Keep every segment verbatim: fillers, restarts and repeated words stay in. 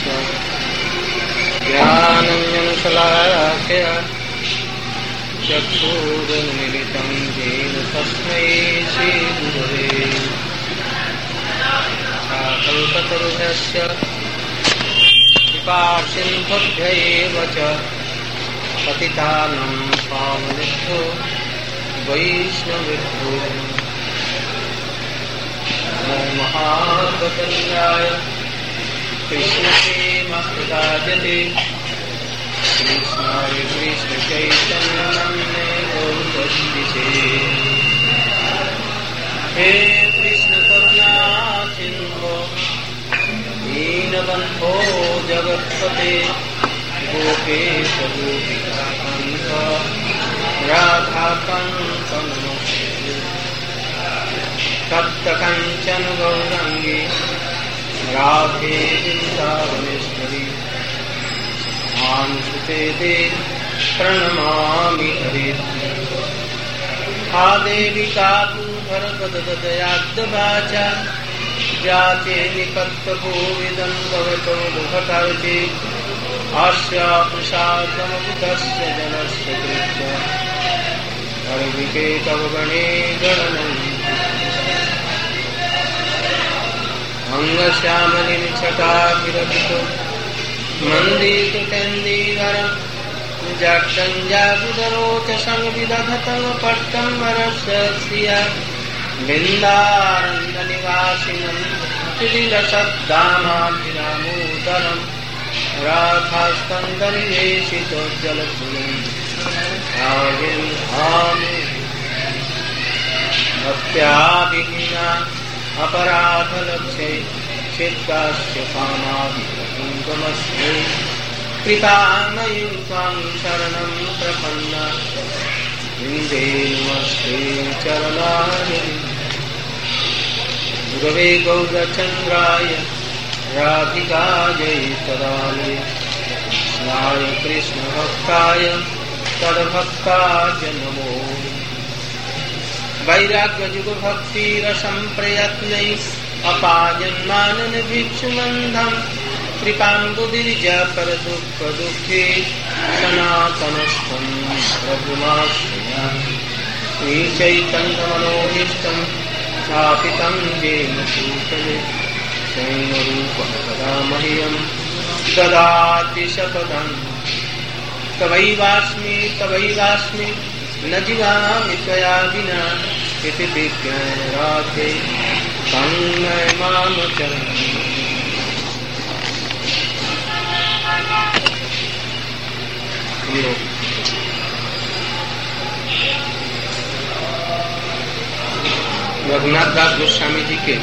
ज्ञानञ्जनशलाकया चक्षुरुन्मिलितं येन तस्मै श्रीगुरवे कल्पतरुभ्यश्च कृपासिन्धुभ्यैव च पतितानं पावनेभ्यो वैष्णवेभ्यो नमो महाप्रचण्डाय कृष्णप्रेमप्रदायते कृष्णाय कृष्णचैतन्यनाम्ने गौरवस्तिते हे कृष्ण करुणा सिन्धो दीनबन्धो जगत्पते गोपेश गोपिकान्त राधाकान्त नमोस्तुते तप्तकाञ्चन गौराङ्गी राधे वृन्दावनेश्वरी भानुसुते ते प्रणमामि हरे हा देवी कातुभरपददयाद्वाचा जाते निपत्तभूविदं भवतो दुःखतार्ते आस्या प्रसादमकुतस्य जनस्य कृत्य सर्विके तव गणे गणनं अंगश्यामलिनछटाभिरभितो मन्दितुतेन्दीवर जक्षञ्जागुदरोच संविदधतं पट्टम्बरस्य श्रिया बिन्दारण्यनिवासिनं त्रिदिलशब्दामाभिरामोदरं राधास्कन्दनिवेशितोज्ज्वलपुरं भाविन्हामि भक्त्याभिहीना अपराधलक्ष्ये चित्तस्य कामाभिमुखमस्मि कृपामयि त्वां शरणं प्रपन्ना वन्दे नमस्ते चरणारि गुरवे गौरचन्द्राय राधिकायै तदालये कृष्णाय कृष्णभक्ताय तद्भक्ताय नमो वैराग्ययुगभक्तिरसं प्रयत्नै अपायन्मानन भिक्षुबन्धं कृपाम्बुदिर्ज परदुःखदुःखे सनातनस्थं प्रभुमाश्रयामि श्रीचैतन्यमनोभीष्टं स्थापितं येन भूतले स्वयंरूपं कदा मह्यं ददाति शपथं तवैवास्मि तवैवास्मि न जीवामि त्वया विना इति विज्ञाय राधे तन्मय माम चरणं रघुनाथ दास गोस्वामी जी के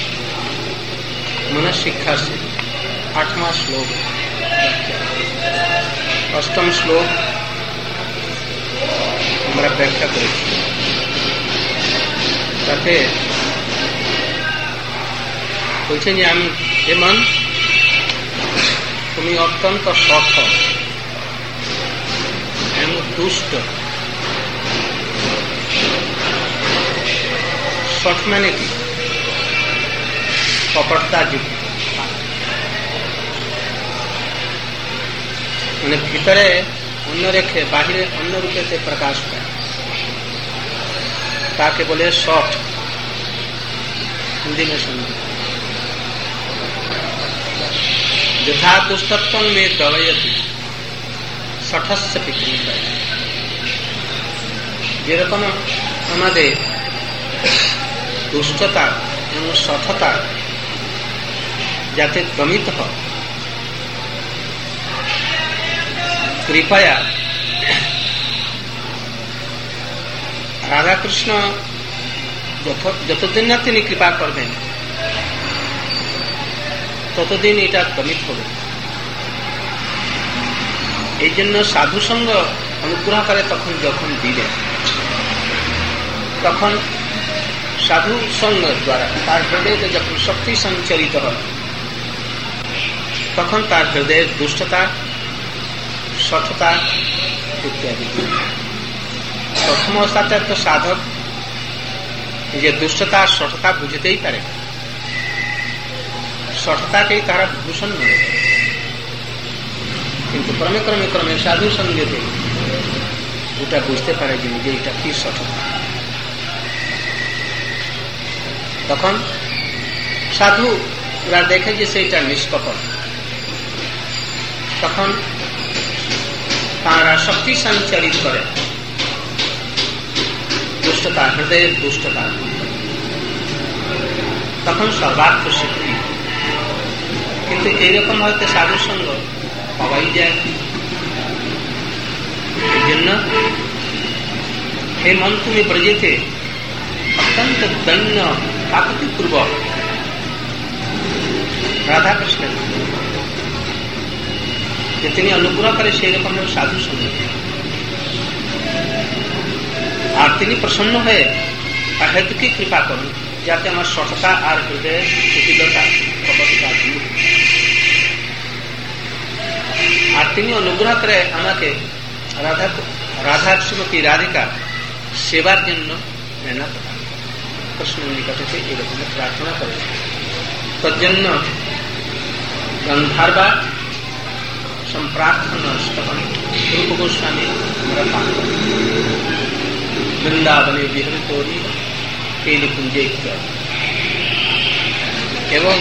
मन शिक्षा से आठवां श्लोक अष्टम श्लोक আমরা ব্যাখ্যা করেছি তাতে বলছেন যে আমি হে মন তুমি অত্যন্ত শঠ এবং দুষ্ট। শঠ মানে কি? কপটতা যুক্ত, মানে ভিতরে অন্য রেখে বাহিরে অন্য রূপে সে প্রকাশ পায়, তাকে বলে শঠ। हिंदी में समझे यथा दुष्टत्व में दवयति शठस्य पितृ। যেরকম আমাদের দুষ্টতা এবং শঠতা যাতে দমিত হয়, कृपया রাধাকৃষ্ণ যতদিন না তিনি কৃপা করবেন ততদিন এটা দমিত হবে। এই জন্য সাধু সঙ্গ অনুগ্রহ করে তখন যখন দিবেন, তখন সাধু সঙ্গ দ্বারা তার হৃদয়ে যখন শক্তি সঞ্চারিত হয়, তখন তার হৃদয়ের দুষ্টতা শঠতা ইত্যাদি। প্রথম অবস্থাতে তো সাধক যে দুষ্টতা শঠতা বুঝতেই পারে, শঠতাকেই তারা ভূষণ মনে করে। কিন্তু ক্রমে ক্রমে ক্রমে সাধু সঙ্গেতে ওটা বুঝতে পারে যে নিজে এটা কি সঠিক। তখন সাধুরা দেখে যে সেইটা নিষ্কপট, তখন তাঁরা শক্তি সঞ্চারিত করে দুষ্টতা, হৃদয়ের দুষ্টতা, তখন সর্বার্থ সিদ্ধি। কিন্তু এইরকম হয়তো সাধু সঙ্গ পাওয়াই যায়। এই জন্য হে মন তুমি ব্রজেতে অত্যন্ত দৈন্য কাকুতি পূর্বক রাধা কৃষ্ণের যে তিনি অনুগ্রহ করে সেই রকম সাধু সঙ্গ, আর তিনি প্রসন্ন হয়ে অহেতুকি কৃপা করুন যাতে আমার সততা আর হৃদয়ের কুটিলতা কপটতা দূর। আর তিনি অনুগ্রহ করে আমাকে রাধা রাধা শ্রীমতী রাধিকা সেবার জন্য প্রেরণা প্রদান। কৃষ্ণের নিকটে এরকম প্রার্থনা করে তোর জন্য গন্ধার্বা সম্প্রার্থনা স্তবন রূপ গোস্বামী আমরা পাঠ করি। বৃন্দাবনে বিহরিত কেলি কুঞ্জে এবং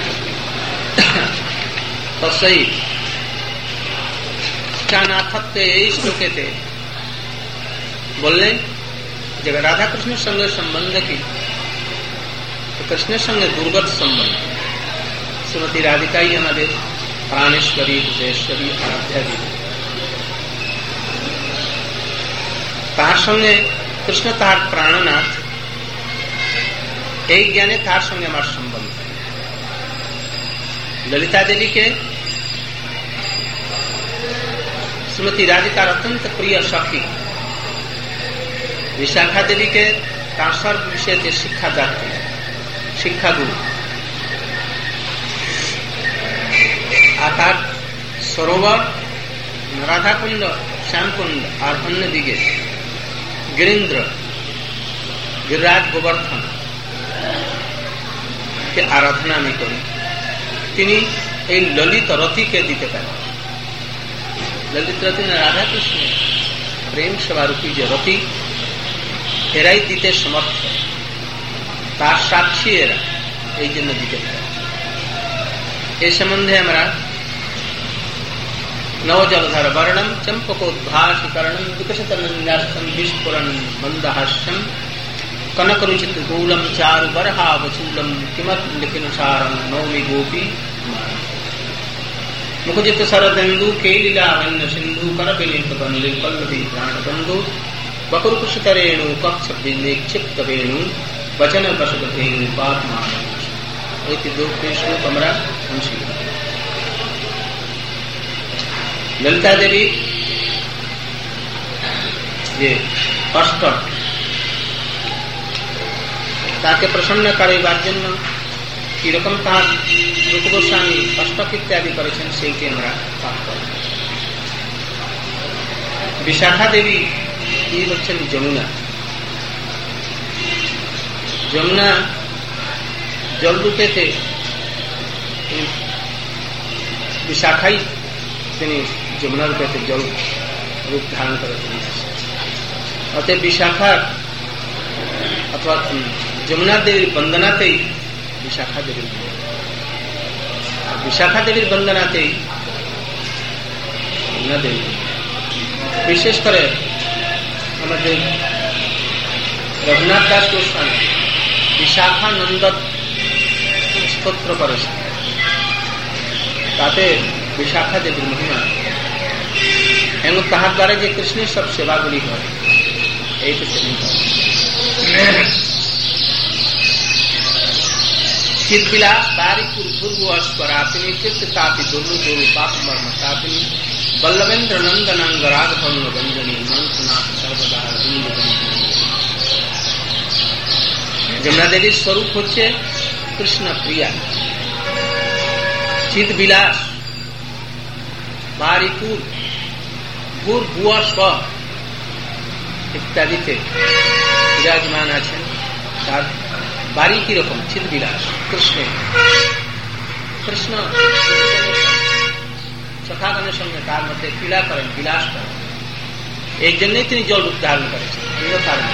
তসই চানাথত্বে এই শ্লোকেতে বললেন যে রাধা কৃষ্ণের সঙ্গে সম্বন্ধ কি, কৃষ্ণের সঙ্গে দুর্গত সম্বন্ধ। শ্রীমতী রাধিকাই আমাদের প্রাণেশ্বরী, হৃদয়েশ্বরী, আরাধ্যাদি। তার সঙ্গে কৃষ্ণ তাহার প্রাণনাথ, এই জ্ঞানে তার সঙ্গে আমার সম্বন্ধ। ললিতা দেবীকে শ্রীমতী রাধিকার অত্যন্ত প্রিয় সখী, বিশাখা দেবীকে তার সর্ব বিষয়তে শিক্ষাদাত্রী, শিক্ষাগুরু। আর তার সরোবর, রাধাকুণ্ড, শ্যামকুণ্ড আর অন্যদিকে গিরীন্দ্র, গিরিরাজ গোবর্ধন কে আরাধনা আমি করি। তিনি এই ললিত রতিকে দিতে পারেন। ললিত রতি না রাধা কৃষ্ণ প্রেম সেবারূপী যে রতি, এরাই দিতে সমর্থ, তার সাক্ষী এরা, এই জন্য দিতে পারে। এই সম্বন্ধে আমরা নবজলধর বর্ণম চম্পকোদ্ভাসীকরণম বিকশিতন্যার্থম বিস্ফুরণ মন্দহাস্যম কনকরুচিত গৌলম চারু বরহাবচূলম কিমৎলিখিনসারম নৌমি গোপী মুখজিত শরদেন্দু কেলীলাবন্য সিন্ধু করপিলিপল্লী পল্লবী প্রাণবন্ধু বকুরকুশতরেণু কক্ষ বিক্ষিপ্ত বেণু वचन बसत पात दो श्लोक हमारा हमसी। ललिता देवी ये कष्ट ताके प्रसन्न कराइबार जन्य कि रकम तार रूप गोस्वामी अष्टक इत्यादि करेছেন সেইটি আমরা পাঠ করব। বিশাখা দেবী কি হচ্ছেন যমুনা। যমুনা জল রূপেতে বিশাখাই তিনি যমুনা রূপেতে জল রূপ ধারণ করেছেন। অতএব বিশাখার অথবা যমুনা দেবীর বন্দনাতেই বিশাখা দেবীর, বিশাখা দেবীর বন্দনাতেই যমুনা দেবী। বিশেষ করে আমাদের রঘুনাথ দাস গোস্বামী বিশাখানন্দ স্তোত্র করেছেন, তাতে বিশাখা দেবীর মহিমা এবং তাহার দ্বারা যে কৃষ্ণের সব সেবাগুলি হয় এইটা সেদিন চিৎবিলাস তারি পূর্ব অস্বরাপিনী চিত্তাপি দুর্লুদুর পাপ মর্ম তাপিনী বল্লভেন্দ্র নন্দনাঙ্গ রাগভঙ্গ গঞ্জনী মন্ত্রনাথ সর্বদা যমুনা দেবীর স্বরূপ হচ্ছে কৃষ্ণ প্রিয়া। চিত বিলাস বারিকুর গুর বুয়া স্ব ইত্যাদিতে বিরাজমান আছেন। তার বাড়ি কিরকম? চিত বিলাস কৃষ্ণের। কৃষ্ণ সখাগণ সঙ্গে সঙ্গে তার মধ্যে ক্রীড়া করেন, বিলাস করেন। এই জন্যই তিনি জল উদ্ধারণ করেছেন, অন্য কারণে।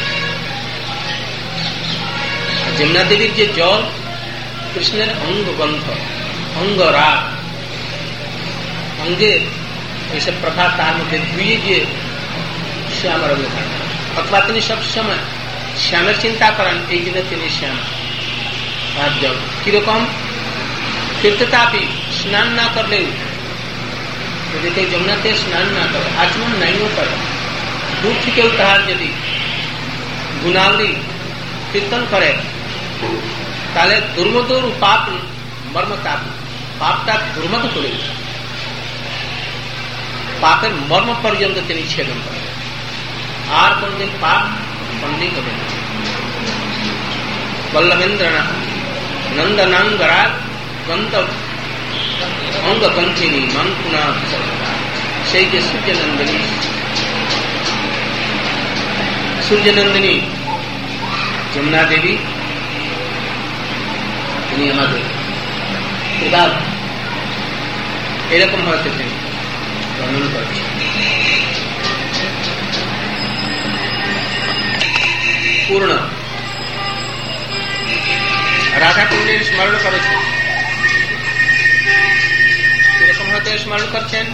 যমুনা দেবীর যে জল, কৃষ্ণের অঙ্গ গন্ধ, অঙ্গ রাগ, অঙ্গের এইসব প্রভাব তার মধ্যে ধুয়ে গিয়ে শ্যাম রঙে থাকে। অথবা তিনি সবসময় শ্যামের চিন্তা করেন, এই জন্য তিনি শ্যাম। তার জল কিরকম? তীর্থতাপি স্নান না করলেও, যদি কেউ যমুনাতে স্নান না করে, আচমন নাইও করে, দূর থেকেও তাহার যদি গুণাবলী কীর্তন করে, তাহলে দুর্মদুর পাপ মর্মতাপ, পাপটা দুর্মদ করে পাপের মর্ম পর্যন্ত তিনি ছেদন করেন, আর কোনদিন পাপ বন্দী হবে না। বল্লভেন্দ্র নন্দনাঙ্গরা গন্ত অঙ্গ গন্থিনী মন্থুনা, সেই যে সূর্যনন্দিনী, সূর্যনন্দিনী যমুনা দেবী, তিনি আমাদের প্রদান এরকম হয়তো তিনি বর্ণন করছেন। পূর্ণ রাধাকুণ্ডের স্মরণ করেছেন, এরকম হয়তো স্মরণ করছেন।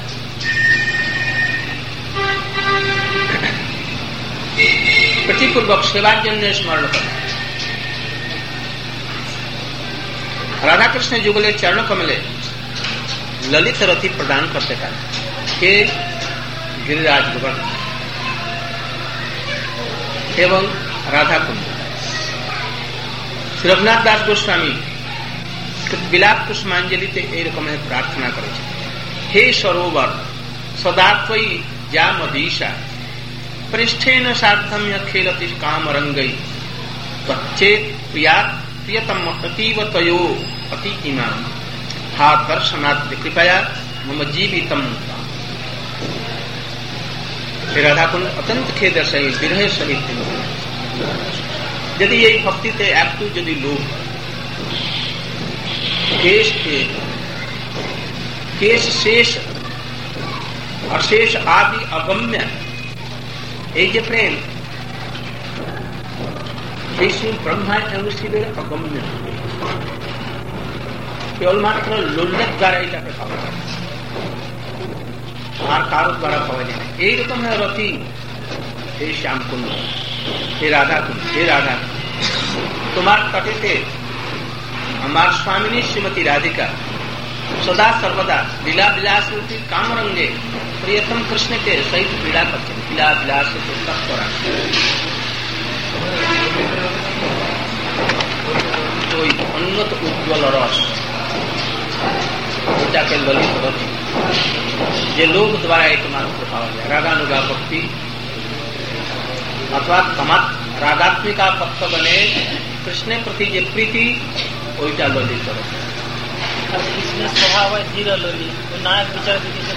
প্রীতিপূর্বক সেবার জন্য স্মরণ করেন। राधाकृष्ण जुगले चरण कमले ललित रथी प्रदान करते हैं के गिरिराज गोवर्धन एवं राधा कुंड। रघुनाथ दास गोस्वामी বিলাপ কুসুমাঞ্জলিতে এইরকম প্রার্থনা করেছে, হে সরোবর সদাত্বই যা মদীশা পৃষ্ঠেন সার্ধম্য খেলতি কামরঙ্গৈ ত্বচ্চেত প্রিয়াত प्रियतम अतीव तयो अति इमाम हा दर्शनाद्य कृपया मम जीवितम। राधा कुंड अत्यंत खेद सहित विरह सहित यदि ये भक्ति थे একটু যদি লোক केश के केश शेष अशेष आदि अगम्य এই যে প্রেম, এই শিব ব্রহ্মা এবং শিবের অগম্য, কেবলমাত্র লোল্লের দ্বারা এটাকে পাওয়া যায়, আর কারো দ্বারা পাওয়া যায় না। এইরকম রথি এই শ্যামকুণ্ড, হে রাধা কুণ্ড, হে রাধা তোমার তটেতে আমার স্বামিনী শ্রীমতী রাধিকা सदा सर्वदा लीला विलास रूपी कामरंगे प्रियतम कृष्ण के सहित क्रीड़ा करते हैं। लीला विलास के तत्पर कोई उन्नत उज्ज्वल रस के ललित रथ जे लोग द्वारा एकमात्र पावा जाए। रागानुगा भक्ति अथवा कमत रागात्मिका पक्ष बने कृष्ण प्रति जे प्रीति ओइटा ललित रथ। कृष्ण स्वभाव है धीर लोली, तो नायक विचार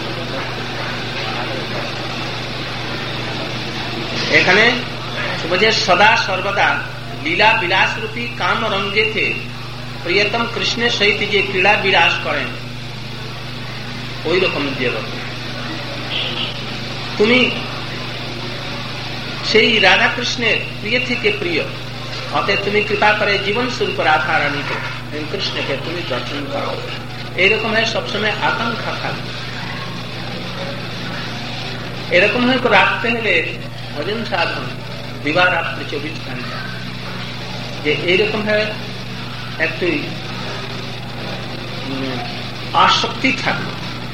এখানে मुझे सदा सर्वदा लीला विलास रूपी काम रंगे थे प्रियतम कृष्ण सहित जे क्रीड़ा विलास करें ওই রকম যে তুমি সেই রাধা কৃষ্ণের প্রিয় থেকে প্রিয়, অতএব তুমি কৃপা করে জীবন স্বরূপ রাধা রানীকে কৃষ্ণকে তুমি দর্শন করো। এইরকম হয় সবসময় আকাঙ্ক্ষা থাকবে। এরকম হয় রাখতে হলে ভজন সাধন দিবা রাত্রি চব্বিশ ঘন্টা, যে এইরকম হয় একটু আসক্তি থাকবে,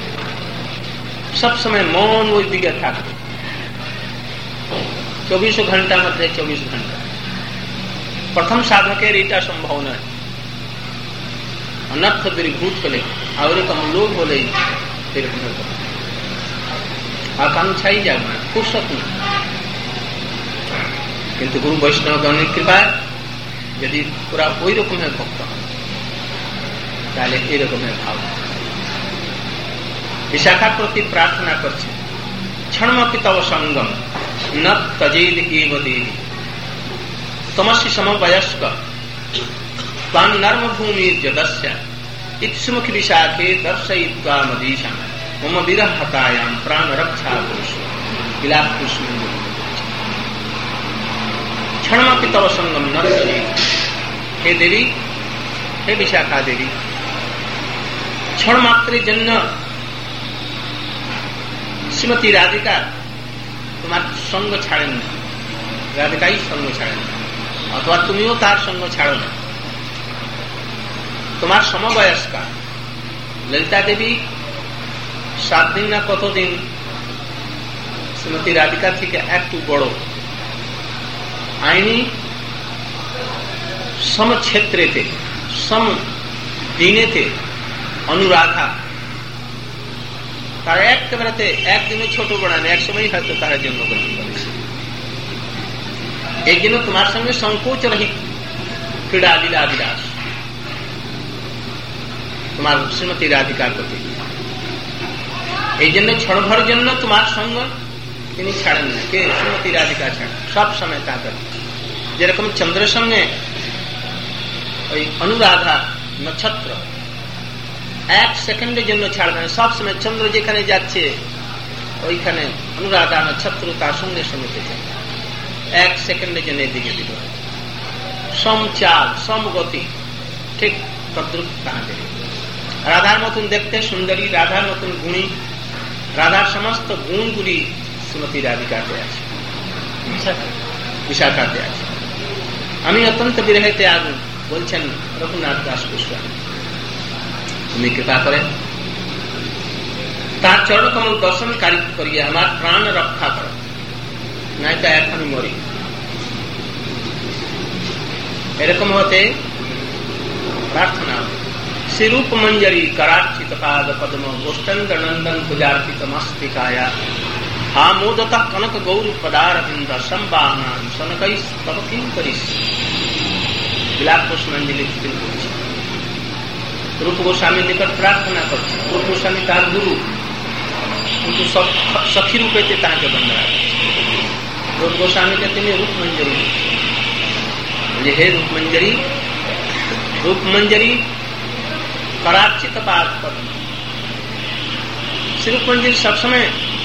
সবসময় মন ওই দিকে থাকবে। চব্বিশ ঘন্টার মধ্যে চব্বিশ ঘন্টা প্রথম সাধকের এটা সম্ভব নয়। অনর্থ দূরীভূত হলে আর এরকম লোভ হলেই এরকম আকাঙ্ক্ষাই যাবে না, ফুরসত নেই। কিন্তু গুরু বৈষ্ণবগণের কৃপায় যদি পুরা ওই রকমের ভক্ত হয় তাহলে এরকমের ভাব। বিশাখা প্রতি প্রার্থনা করছে, क्षणमपि तव संगम न तजेद एव देहि तमसि समवयस्क तान् नर्म भूमि जदस्य इत्सुमुखि विशाखे दर्शयित्वा मदीशम्। मम विरह हतायाम प्राण रक्षा पुरुष विलाप कृष्ण क्षणमपि तव संगम न करी। हे देवी, हे विशाखा देवी, क्षण मात्र जन्म श्रीमती राधिका তোমার সঙ্গ ছাড়েন না, রাধিকাই সঙ্গ ছাড়েন না, অথবা তুমিও তার সঙ্গ ছাড়ো না। তোমার সমবয়স্কা ললিতা দেবী সাত দিন না কতদিন শ্রীমতী রাধিকা থেকে একটু বড়, আইনি সমক্ষেত্রেতে সম দিনেতে অনুরাধা তারা একেবারে একদিনে ছোট বড় না, এক সময় হয়তো তারা জন্মগ্রহণ করেছে। এই জন্য তোমার সঙ্গে সংকোচ রহিত ক্রীড়া লীলা বিলাস তোমার শ্রীমতী রাধিকার প্রতি। এই জন্য ক্ষণভর জন্য তোমার সঙ্গ তিনি ছাড়েন না। কে? শ্রীমতী রাধিকা ছাড়েন সব সময় তাদের। যেরকম চন্দ্রের সঙ্গে ওই অনুরাধা নক্ষত্র এক সেকেন্ডের জন্য ছাড়বে না, সবসময় চন্দ্র যেখানে যাচ্ছে ওইখানে অনুরাধা নক্ষত্র তার সঙ্গে সঙ্গে যেতে এক সেকেন্ডের জন্য এদিকে দিল। সমচাল সমগতি ঠিক তদ্রুপ তাহাদের। রাধার মতন দেখতে সুন্দরী, রাধার মতন গুণী, রাধার সমস্ত গুণগুলি শ্রীমতী রাধিকাতে আছে, বিশাখাতে আছে। আমি অত্যন্ত বিরহেতে আগুন বলছেন রঘুনাথ দাস গোস্বামী। তুমি কৃপা করেন তার চরণ কমল দর্শন করিয়ে আমার প্রাণ রক্ষা করো, নাই তো এখনই মরি। এরকম হতে প্রার্থনা। শ্রীরূপ মঞ্জরি करार्चित पाद पद्म गोष्ठंग नंदन पूजार्पित मस्तिकाया हा मोदत कनक गौर पदारविंद संबाहना सनकई तब किं करिस। विलाप पुष्पांजलि করছে। रूप गोस्वामी निकट प्रार्थना করছে। रूप गोस्वामी তার গুরু, কিন্তু সখী রূপেতে তাকে বন্দনা করছে। रूप गोस्वामीকে তিনি रूप मंजरी বলে, হে रूप मंजरी, रूप मंजरी करार्चित पाद पद्म। श्री रूप मंजरी सब समय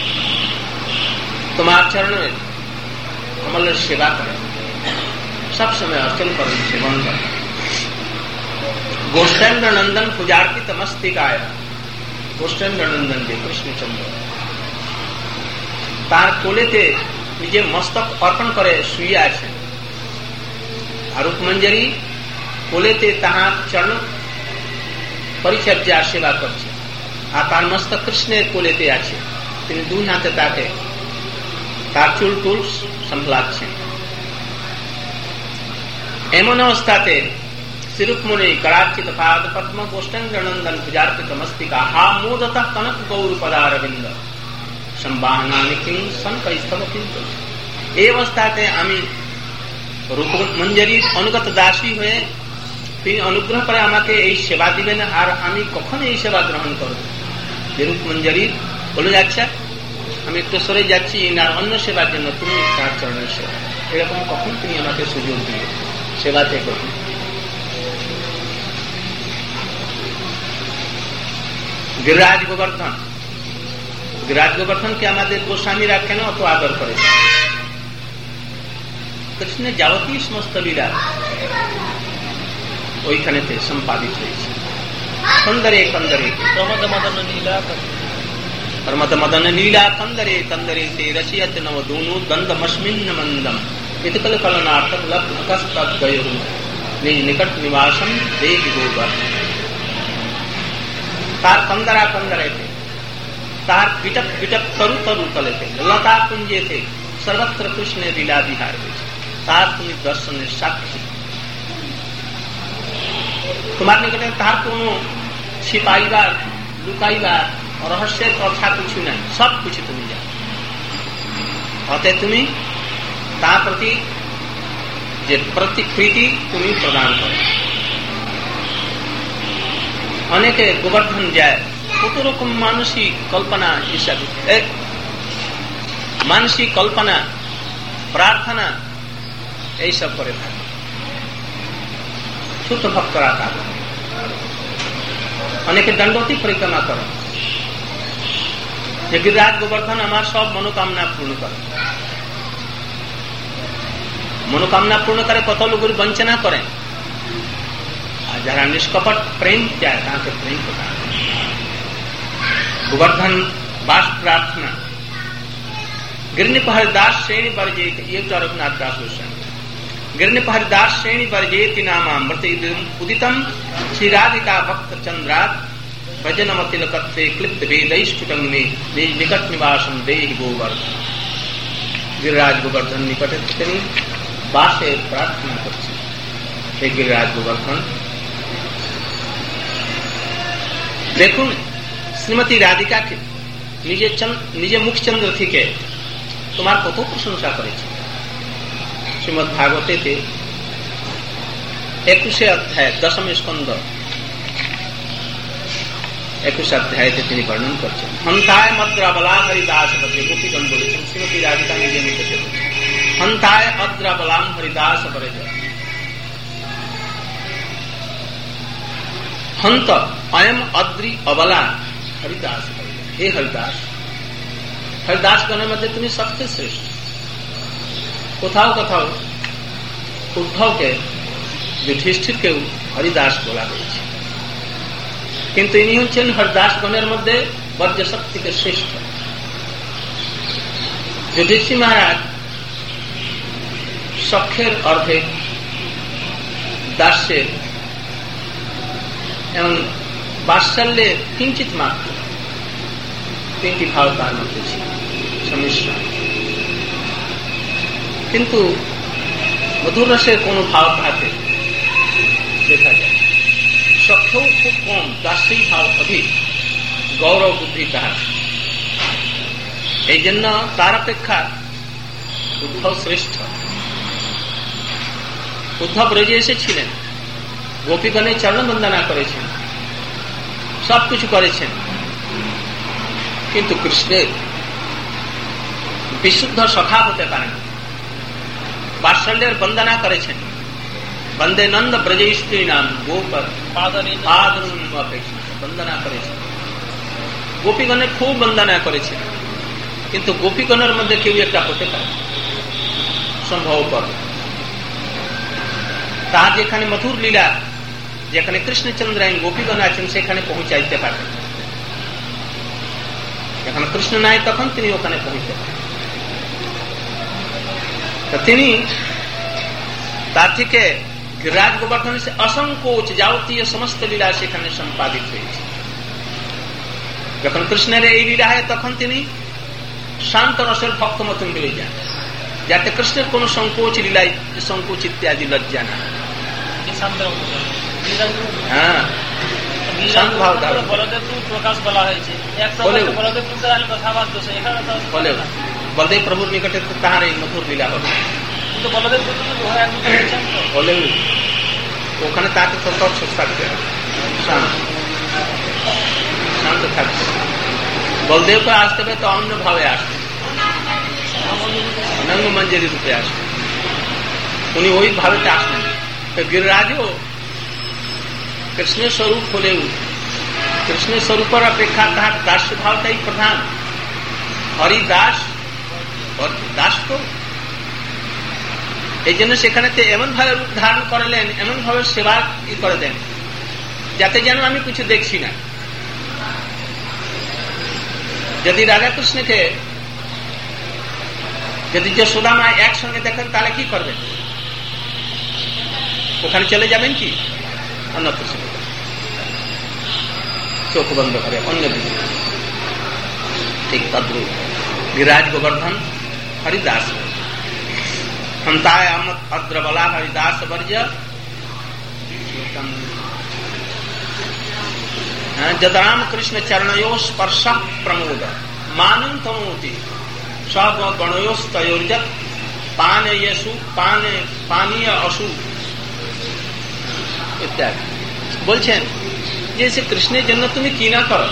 তোমার চরণে কমলের সেবা করে, सब समय अर्चन करें, सेवन करें। गोष्ठेन्द्र नंदन पूजार्पित मस्तिकाय, गोष्ठेन्द्र नंदन जे कृष्णचंद्र तार कोलेते निजे मस्तक अर्पण करे शुइया आछेन। আর रूप मंजरी कोलेते ताहार चरण परिचर्या सेवा करছে, আর তার মস্তক কৃষ্ণের কোলেতে আছে। তিনি দুই হাতে তাকে তার চুল টুল সম্ভলাচ্ছেন। এমন অবস্থাতে শ্রীরূপমণি करार्चित पाद पद्म गोष्ठेन्द्र नंदन पूजार्पित मस्तिका हा मोदत कनक गौर पदारविंद संबाहनानि किं संकैस्तव किं। এই অবস্থাতে আমি রূপ মঞ্জরি অনুগত দাসী হয়ে তিনি অনুগ্রহ করে আমাকে এই সেবা দিবেন, আর আমি কখন এই সেবা গ্রহণ করব। যে রূপ মঞ্জরি বলে যাচ্ছে আমি একটু সরে যাচ্ছি আর অন্য সেবার জন্য, তুমি তার চরণের সেবা, এরকম কখন তিনি আমাকে সুযোগ দিবেন সেবাতে করবেন। गिरिराज गोवर्धन, गिरिराज गोवर्धन के আমাদের গোস্বামীরা কেন অত আদর করে? কৃষ্ণের যাবতীয় সমস্ত লীলা ওইখানেতে সম্পাদিত হয়েছে। कंदरे कंदरे प्रमद मदन लीला प्रमद मदन लीला कंदरे कंदरे ते रसियत नव दोनों दंदमस्मिन्न मंदम इतकल कलनार्थक लग्न कस्तक गयो निज निकट निवासम देव गोबर। तार कंदरा कंदरे थे, तार बिटक बिटक तरु तरु तले थे, लता कुंजे थे, सर्वत्र कृष्ण लीला विहार हुए। तार तुम्हें दर्शन साक्षी तुम्हारे निकटे तार कोनो छिपाईबार लुकाईबार रहस्येर कथा किछु नहीं, सब कुछ तुम्हें जानो। अतः तुम्हें तार प्रति जे प्रतिकृति तुम्हें प्रदान करो। अनेके गोवर्धन जाए कत रकम मानसिक कल्पना हिसाबे मानसिक कल्पना प्रार्थना এই সব করে থাকে। শুদ্ধ ভক্তরা থাকে, অনেকে দণ্ডবতী পরিক্রমা করে, যে গিরিরাজ গোবর্ধন আমার সব মনোকামনা পূর্ণ করে। মনোকামনা পূর্ণ করে কত লোকের বঞ্চনা করেন, আর যারা নিষ্কপট প্রেম চায় তাকে প্রেম প্রদান। গোবর্ধন बास प्रार्थना गिरनिप हरिदास श्रेणी वर्जेत, ये तो रघुनाथ दास गोस्वामी। गिरनिप हरिदास श्रेणी वर्जेति नामामृत उदितम श्री राधिका भक्त चंद्रात भजनम तिलकत्वे क्लिप्त वेदैष्टुटं में निकट निवासम देहि गोवर्धन। गिरिराज गोवर्धन निकटे তিনি বাসে প্রার্থনা করছেন, হে गिरिराज गोवर्धन। দেখুন শ্রীমতী রাধিকাকে নিজে নিজে মুখচন্দ্র থেকে তোমার কত প্রশংসা করেছে। শ্রীমদ ভাগবতেতে একুশে অধ্যায় দশম স্কন্ধ একুশ অধ্যায়তে তিনি বর্ণন করছেন। হন্তায় মদ্রাবলা হরিদাস বলে গোপীগণ বলেছেন, শ্রীমতী রাধিকা নিজে নিকটে বলছেন, হন্তায় অদ্রাবলাম হরিদাস বলে হন্ত অয়ম অদ্রি অবলা হরিদাস। हे हरिदास, हरिदास गणের মধ্যে তুমি সবচেয়ে শ্রেষ্ঠ। কোথাও কোথাও উদ্ধবকে যুধিষ্ঠিরকেও হরিদাস বলা হয়েছে, কিন্তু ইনি হচ্ছেন হরিদাস গণের মধ্যে বর্জসক থেকে শ্রেষ্ঠ। যুধিষ্ঠির মহারাজ সখ্যের অর্ধেক, দাস্যের এবং বাৎসল্যের কিঞ্চিত মাত্র তিনটি ভাব তার মধ্যে ছিল সম্মিশ্রণ, কিন্তু মধুর রসের কোন ভাব তাতে দেখা যায়। সখ্যও খুব কম, দাস্যই ভাব অধিক, গৌরব বুদ্ধি তাহার। এই জন্য তার অপেক্ষা উদ্ধব শ্রেষ্ঠ। উদ্ধব ব্রজে এসেছিলেন, গোপীগণের চরণ বন্দনা করেছেন, সবকিছু করেছেন, কিন্তু কৃষ্ণের বিশুদ্ধ সখা হতে পারে না। বাৎসল্যের বন্দনা করেছেন, বন্দে নন্দ ব্রজেস্ত্রী নাম গোপর অপেক্ষা বন্দনা করেছেন, গোপীগণের খুব বন্দনা করেছেন, কিন্তু গোপীগণের মধ্যে কেউ একটা হতে পারে সম্ভব করে। তার যেখানে মধুর লীলা, যেখানে কৃষ্ণচন্দ্র গোপীগণ আছেন সেখানে পৌঁছাইতে পারেন, যখন কৃষ্ণ নাই তখন তিনি ওখানে পৌঁছতে পারেন। তিনি তার থেকে गिरिराज गोवर्धन से असंकोच যাবতীয় সমস্ত লীলা সেখানে সম্পাদিত হয়েছে। যখন কৃষ্ণের এই লীলা হয় তখন তিনি শান্ত রসের ভক্ত মতন হয়ে যান, যাতে কৃষ্ণের কোন সংকোচ লীলায় সংকোচ ইত্যাদি লজ্জা না। হ্যাঁ, প্রকাশ বলা হয়েছে বলদেব প্রভুর নিকটে তাহার এই মধুর লীলা হবে, কিন্তু বলদেব হলেও ওখানে তাকে তো সব শেষ থাকতে হবে, শান্ত থাকবে। বলদেবকে আসতে হবে তো অন্য ভাবে আসবে, নঙ্গ মঞ্জরি রূপে আসবে, উনি ওই ভাবেতে আসবেন। তো गिरिराजও কৃষ্ণের স্বরূপ হলেও কৃষ্ণের স্বরূপের অপেক্ষা তাহার দাস্য ভাবটাই প্রধান। হরিদাস দাস তো এই জন্য সেখানে এমন ভাবে রূপ ধারণ করলেন, এমন ভাবে সেবা করে দেন যাতে যেন আমি কিছু দেখছি না। যদি রাধা কৃষ্ণকে যদি যশোদামা একসঙ্গে দেখেন তাহলে কি করবেন? ওখানে চলে যাবেন কি অন্য কিছু চোখ বন্ধ করে অন্য দিকে। ঠিক তদ্রূপ गिरिराज गोवर्धन हरिदास हंताय अद्रबला हरिदास वर्ज जदराम कृष्ण चरणयो स्पर्श प्रमोद मानं तमोति सब गणयोस्तयोर्जत पान यसु पाने पानीय असु इत्यादि বলছেন। যে কৃষ্ণের জন্য তুমি কি না করো,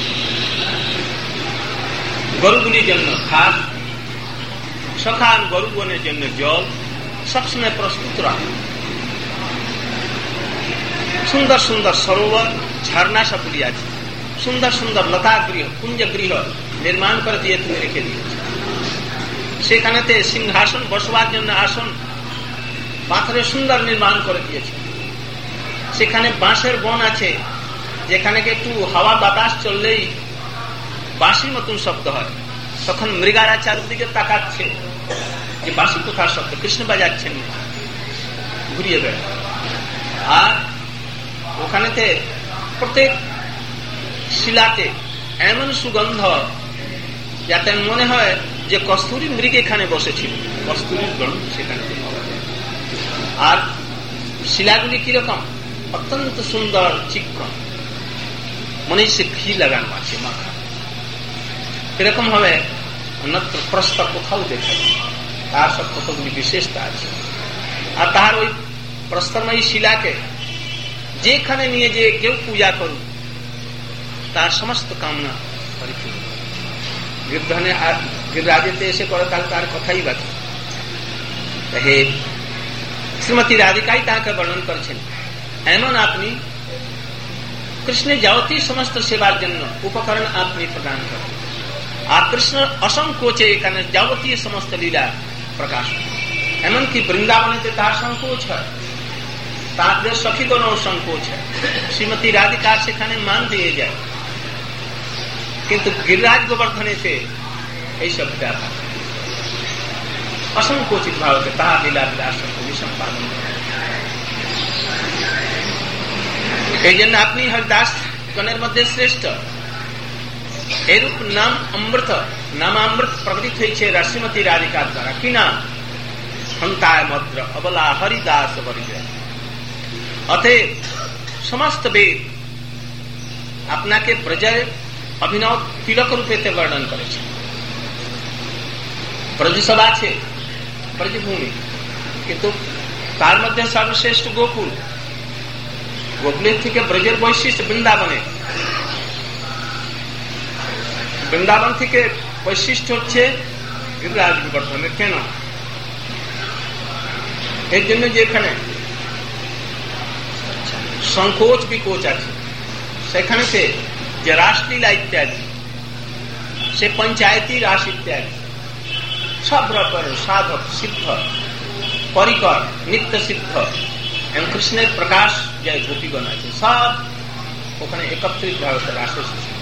গরুগুলির জন্য ঘাস, সখান গরুগণের জন্য জল সবসময় প্রস্তুত রাখো, সুন্দর সুন্দর সরোবর ঝর্ণা সবগুলি আছে, সুন্দর সুন্দর লতা গৃহ কুঞ্জ গৃহ নির্মাণ করে দিয়ে তুমি রেখে দিয়েছ। সেখানেতে সিংহাসন বসবার জন্য আসন পাথরে সুন্দর নির্মাণ করে দিয়েছে। সেখানে বাঁশের বন আছে, যেখানে একটু হাওয়া বাতাস চললেই বাঁশির মতন শব্দ হয়। তখন মৃগারা চারদিকে তাকাচ্ছে যে বাঁশি কোথার শব্দ, কৃষ্ণ বাজাচ্ছেন ঘুরিয়ে বেড়া। আর ওখানেতে প্রত্যেক শিলাতে এমন সুগন্ধ যাতে মনে হয় যে কস্তুরী মৃগ এখানে বসেছিল, কস্তুরীর গন্ধ সেখানে পাওয়া যায়। আর শিলাগুলি কিরকম, অত্যন্ত সুন্দর চিকন, মনে হচ্ছে ঘি লাগানো আছে মাখা। এরকম ভাবে অন্যত্র প্রস্তাব কোথাও দেখা যায়। তার সব কতগুলি বিশেষতা আছে। আর তার ওই প্রস্তরময়ী শিলাকে যেখানে নিয়ে যে কেউ পূজা করুক তার সমস্ত কামনা পরিপূর্ণ। গিরধানে আর গিরিরাজেতে এসে করে তাহলে তার কথাই বাকি। হে শ্রীমতী রাধিকাই তাকে বর্ণন করেছেন, এমন আপনি কৃষ্ণের যাবতীয় সমস্ত সেবার জন্য উপকরণ আপনি প্রদান করেন। আর কৃষ্ণ অসংকোচে এখানে যাবতীয় সমস্ত লীলা প্রকাশ, এমনকি বৃন্দাবনেতে তার সংকোচ হয়, তাদের সখীগণও সংকোচ হয়। শ্রীমতী রাধিকা সেখানে মান দিয়ে যায়, কিন্তু গিরিরাজ গোবর্ধনেতে এইসব দেখা অসংকোচিত ভাবে তাহার লীলা বিলাস সম্পাদন করে। এই জন্য আপনি হরিদাস গণের মধ্যে শ্রেষ্ঠ। এরূপ নাম অমৃত, নামামৃত প্রকটিত হয়েছে শ্রীমতী রাধিকার দ্বারা। কি নাম? হন্তায় মদ্র অবলা হরিদাস বরিজয়। অতএব সমস্ত বেদ আপনাকে ব্রজের অভিনব তিলক রূপেতে বর্ণন করেছে। ব্রজ সব আছে, ব্রজভূমি, কিন্তু তার মধ্যে সর্বশ্রেষ্ঠ গোকুল। গোকুলের থেকে ব্রজের বৈশিষ্ট্য বৃন্দাবনে, বৃন্দাবন থেকে বৈশিষ্ট্য হচ্ছে গিরিরাজ গোবর্ধনের। কেন? এর জন্য যে এখানে সংকোচ বিকোচ আছে, সেখানে যে রাসলীলা ইত্যাদি, সে পঞ্চায়েতি রাস ইত্যাদি সব রকমের সাধক সিদ্ধ পরিকর নিত্য সিদ্ধ এবং কৃষ্ণের প্রকাশ যে গোপীগণ আছে সব ওখানে একত্রিত ভাবে রাসে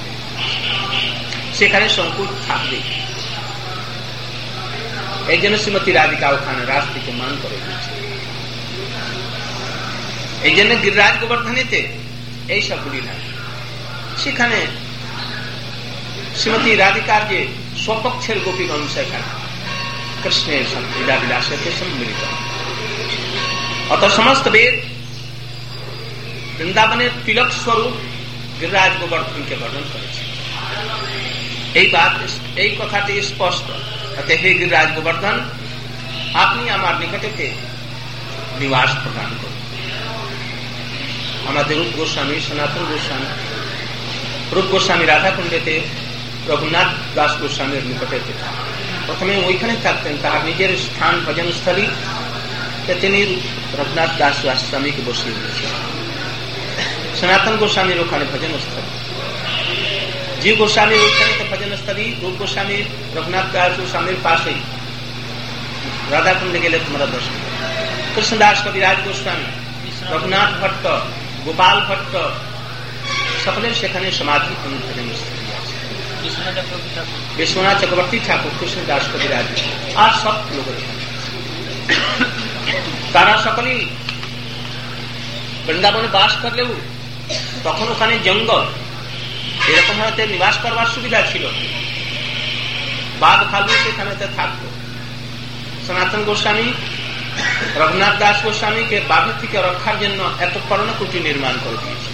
সেখানে সংকোচ থাকবে। এই জন্য শ্রীমতী রাধিকা ওখানে রাস থেকে মান করে দিয়েছে। এই জন্য গিরিরাজ গোবর্ধনেতে এই সবগুলি না। সেখানে শ্রীমতী রাধিকার যে স্বপক্ষের গোপীগণ সেখানে কৃষ্ণের লীলা বিলাসে সম্মিলিত। অত সমস্ত বেদ বৃন্দাবনের তিলক স্বরূপ গিরিরাজ গোবর্ধনকে বর্ণন করেছে। এই বাত এই কথাটি স্পষ্ট। অতএব হে গিরিরাজ গোবর্ধন, আপনি আমার নিকটেতে নিবাস প্রদান করুন। আমাদের রূপ গোস্বামী, সনাতন গোস্বামী, রূপ গোস্বামী রাধাকুণ্ডেতে রঘুনাথ দাস গোস্বামীর নিকটেতে প্রথমে ওইখানে থাকতেন, তাহার নিজের স্থান ভজনস্থলী। তিনি রঘুনাথ দাস গোস্বামীকে বসিয়ে দিয়েছিলেন। সনাতন গোস্বামীর ওখানে ভজনস্থলী, জীব গোস্বামীর ওইখানে ভজনস্থলী। রূপ গোস্বামী রঘুনাথ দাস গোস্বামীর পাশেই। রাধাকুণ্ডে গেলে তোমরা দর্শন। কৃষ্ণদাস কবিরাজ গোস্বামী, রঘুনাথ ভট্ট, গোপাল ভট্ট সকলের সেখানে সমাধি ভজনস্থলী আছে। বিশ্বনাথ চক্রবর্তী ঠাকুর, কৃষ্ণদাস কবিরাজ আর সব লোক তারা সকলেই বৃন্দাবনে বাস করলেও তখন ওখানে জঙ্গল, এরকম ভাবে নিবাস করবার সুবিধা ছিল। বাঘ ভালু সেখানে থাকতো। সনাতন গোস্বামী রঘুনাথ দাস গোস্বামীকে বাঘের থেকে রক্ষার জন্য এত কর্ণকুটি নির্মাণ করে দিয়েছে।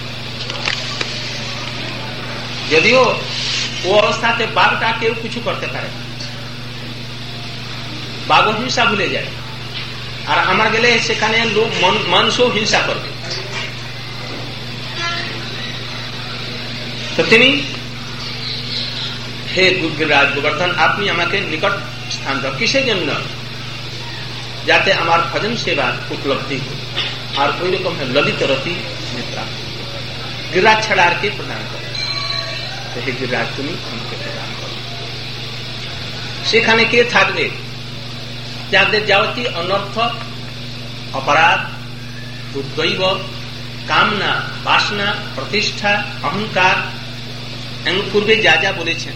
যদিও ও অবস্থাতে বাঘটা কেউ কিছু করতে পারে, বাঘ হিংসা ভুলে যায়। আর আমার গেলে সেখানে লোক মানুষও হিংসা করবে। তো তিনি, হে গিরিরাজ গোবর্ধন, আপনি আমাকে নিকট স্থান দাও। কিসের জন্য? যাতে আমার ভজন সেবার উপলব্ধি আর ওই রকম ললিত রতি প্রাপ্ত। গিরিরাজ ছাড়া আর কে প্রদান করে? হে গিরিরাজ তুমি আমাকে প্রদান করো। সেখানে কে থাকবে? যাদের যাবতীয় অনর্থ, অপরাধ, দুর্দৈব, কামনা, বাসনা, প্রতিষ্ঠা, অহংকার, এমন পূর্বে যা যা বলেছেন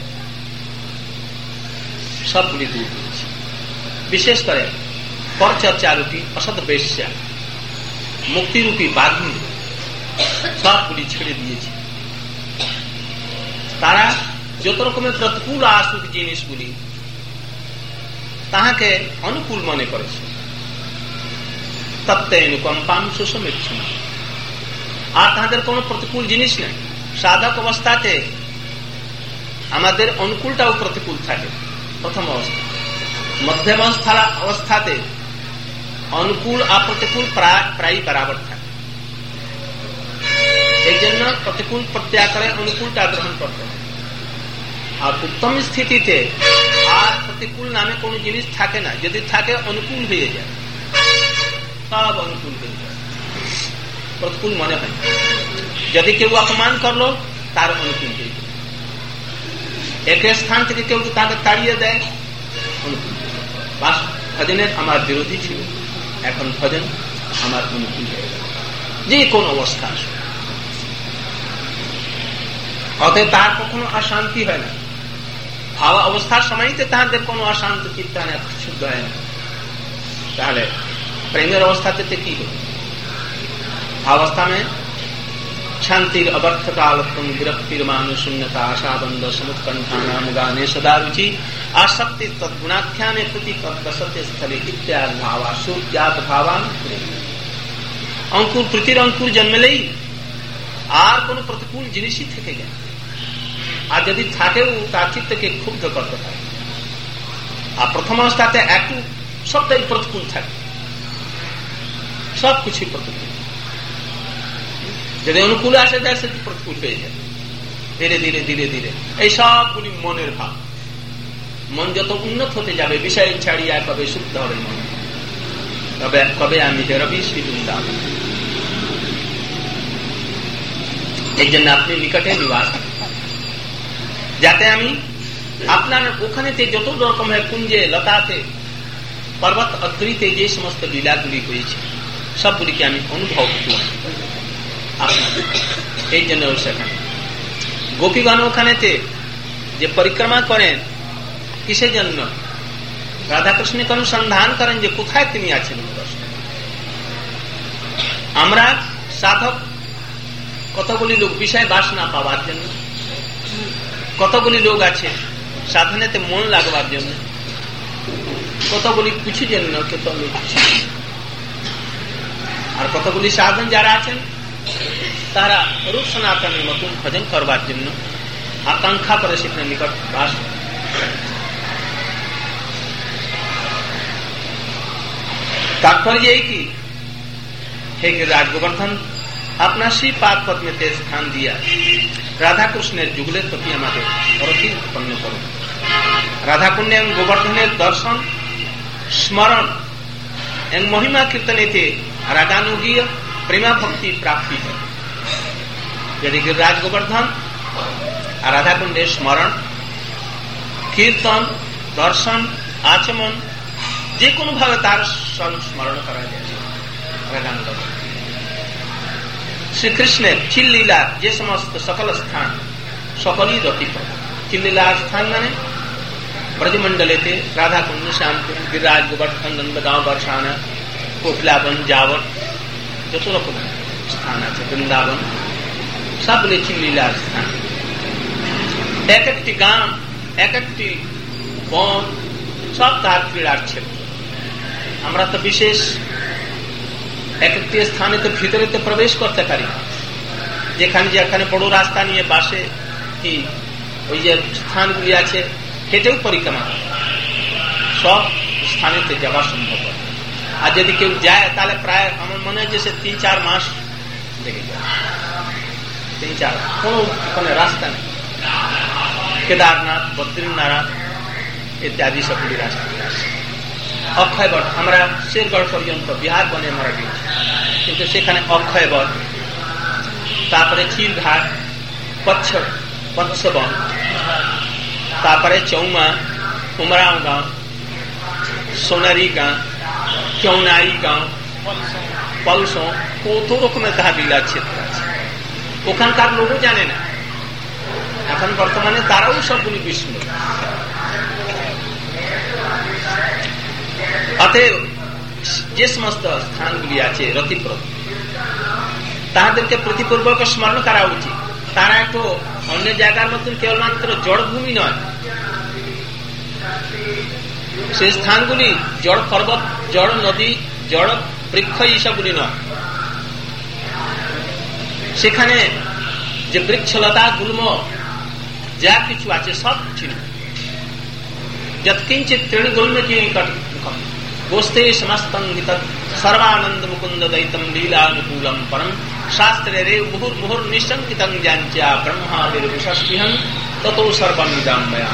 সবগুলি দূর করেছে। বিশেষ করে পরচর্চারূপী অসৎ বেশ্যা, মুক্তিরূপী বাঘিনী সবগুলি ছেড়ে দিয়েছে। তারা যত রকমের প্রতিকূল আসুক জিনিসগুলি তাহাকে অনুকূল মনে করেছে। তত্ত্বানুকম্পাম সুষমেচ্ছুম, আর তাহাদের কোন প্রতিকূল জিনিস নেই। সাধক অবস্থাতে আমাদের অনুকূলটাও প্রতিকূল থাকে প্রথম অবস্থা। মধ্যম অবস্থাতে অনুকূল আর প্রতিকূল প্রায় বরাবর থাকে। এই জন্য প্রতিকূল প্রত্যাগ করে অনুকূলটা গ্রহণ করতে হবে। আর উত্তম স্থিতিতে আর প্রতিকূল নামে কোন জিনিস থাকে না। যদি থাকে অনুকূল হয়ে যায়, সব অনুকূল হয়ে যায়, প্রতিকূল মনে হয়। যদি কেউ অপমান করলো তার অনুকূল হয়ে যায়। এক স্থান থেকে কেউ তাকে তাড়িয়ে দেয়, অনুকূল। বাস ভজনের আমার বিরোধী ছিল, এখন ভজন আমার অনুকূল হয়ে গেল। যে কোন অবস্থা আসে, অতএব তার কখনো অশান্তি হয় না। ভাব অবস্থার সময়তে তাহাদের কোন অশান্ত চিত্ত হয় না, শুদ্ধ হয় না। তাহলে প্রেমের অবস্থাতে কি হবে? अवस्था में शांति अवर्थ कालत्म विरक्तिर मानु शून्यता आशाबंध समुत्कंठा नाम गाने सदा रुचि आसक्ति तद्गुणाख्याने प्रति कसते स्थले इत्याद भावा सूर्याद भावान अंकुर প্রীতির अंकुर জন্মেলেই আর কোন প্রতিকূল জিনিসই থেকে যায়। আর যদি থাকেও তার চিত্তকে ক্ষুব্ধ করতে পারে। আর প্রথম অবস্থাতে একটু সবটাই প্রতিকূল থাকে, সবকিছু প্রতিকূল। যদি অনুকূল আসে যায় সেটি প্রতিকূল হয়ে যায় ধীরে ধীরে ধীরে ধীরে। এই সবগুলি মনের ভাব। মন যত উন্নত হতে যাবে, বিষয় ছাড়িয়া কবে শুদ্ধ হবে মন, তবে কবে আমি রবি শ্রী বৃন্দাবন। এই জন্য আপনি নিকটে নিবাস, যাতে আমি আপনার ওখানেতে যত রকমের কুঞ্জে লতাতে পর্বত অদ্রিতে যে সমস্ত লীলাগুলি হয়েছে সবগুলিকে আমি অনুভব করি আপনাদের। এই জন্য সেখানে গোপীগণ ওখানেতে যে পরিক্রমা করেন কিসের জন্য? রাধাকৃষ্ণকে অনুসন্ধান করেন যে কোথায় তিনি আছেন। আমরা সাধক কতগুলি লোক বিষয় বাসনা পাওয়ার জন্য, কতগুলি লোক আছে সাধনেতে মন লাগবার জন্য, কতগুলি কিছু জন্য, কতগুলি কিছু, আর কতগুলি সাধন যারা আছেন তারা রূপ সনাতনের মতন ভজন করবার জন্য আকাঙ্ক্ষা করে সেখানে নিকট বাস। তাৎপর্য এই কি, হে गिरिराज गोवर्धन अपना श्री पाद पद्म में स्थान दिया, राधा कृष्णের যুগলের প্রতি আমাদের অরতি উৎপন্ন করো। রাধা কুণ্ড এবং গোবর্ধনের দর্শন স্মরণ এবং মহিমা কীর্তনেতে রাগানুগীয় প্রেমা ভক্তি প্রাপ্তি হয়। যদি गिरिराज गोवर्धन আর রাধা কুণ্ডের স্মরণ, কীর্তন, দর্শন, আচমন যে কোনো ভাবে তার স্মরণ করা যায়। রাগানুগ শ্রীকৃষ্ণের চিল্লীলার যে সমস্ত সকল স্থান সকলই রতিপ্রদ। চিল্লীলার স্থান মানে ব্রজমন্ডলেতে রাধাকুণ্ড, শ্যামকুণ্ড, गिरिराज गोवर्धन, नंदगांव, बरसाना, कोकिलावन, जावर, যত রকম স্থান আছে, বৃন্দাবন, সবগুলি চিল্লীলার স্থান। এক একটি গ্রাম, এক একটি বন, সব তার ক্রীড়ার ক্ষেত্র। আমরা তো বিশেষ এক একটি স্থানে তো ভিতরে তো প্রবেশ করতে পারি, যেখানে যেখানে বড় রাস্তা নিয়ে বাসে কি ওই যে স্থানগুলি আছে হেঁটেও পরিক্রমা সব স্থানেতে যাওয়া সম্ভব। আর যদি কেউ যায় তাহলে প্রায় আমার মনে হয় যে সে তিন চার মাস লেগে যায়। তিন চার কোনো ওখানে রাস্তা নেই। কেদারনাথ, বদ্রীনাথ ইত্যাদি সবগুলি রাস্তা আছে। অক্ষয় বট, আমরা শেরগড় পর্যন্ত বিহার বনে আমরা গেছি, কিন্তু সেখানে অক্ষয় বট, তারপরে চিরঘাট, কচ্ছ पंचबन तापरे चौमा उमराव गांव सोनारी गांव केवनाई गांव पलसो কত রকমের তাহা লীলা ক্ষেত্র আছে ওখানকার লোকও জানে না এখন বর্তমানে তারাও সবগুলি বিস্ময় অতএব যে সমস্ত স্থানগুলি আছে রতিপ্রদ তাহাদেরকে প্রতিপূর্বক স্মরণ করা উচিত তারা একটু অন্য জায়গার মতন কেবলমাত্র জড়ভূমি নয় সেই স্থানগুলি জড় পর্বত জড় নদী জড় বৃক্ষ এইসবগুলি নয় সেখানে যে বৃক্ষলতা গুল্ম যা কিছু আছে সব ছিল যৎকিঞ্চিত তৃণগুল্ম কি গোস্তে সমস্তং হিতৎ সর্বানন্দ মুকুন্দ দয়িতম লীলানুকূলম পরম শাস্ত্রে রে মুহুর মুহুর নিঃসঙ্কিতং জ্ঞানচা ব্রহ্মাদির বিশস্পৃহং ততো সর্বমিদং ময়া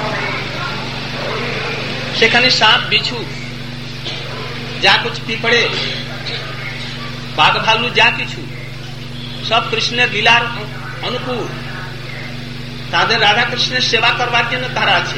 সেখানে সাপ বিছু যা কুছ পিঁপড়ে বাঘ ভালু যা কিছু সব কৃষ্ণের লীলার অনুকূল তাদের রাধা কৃষ্ণের সেবা করবার জন্য তারা আছে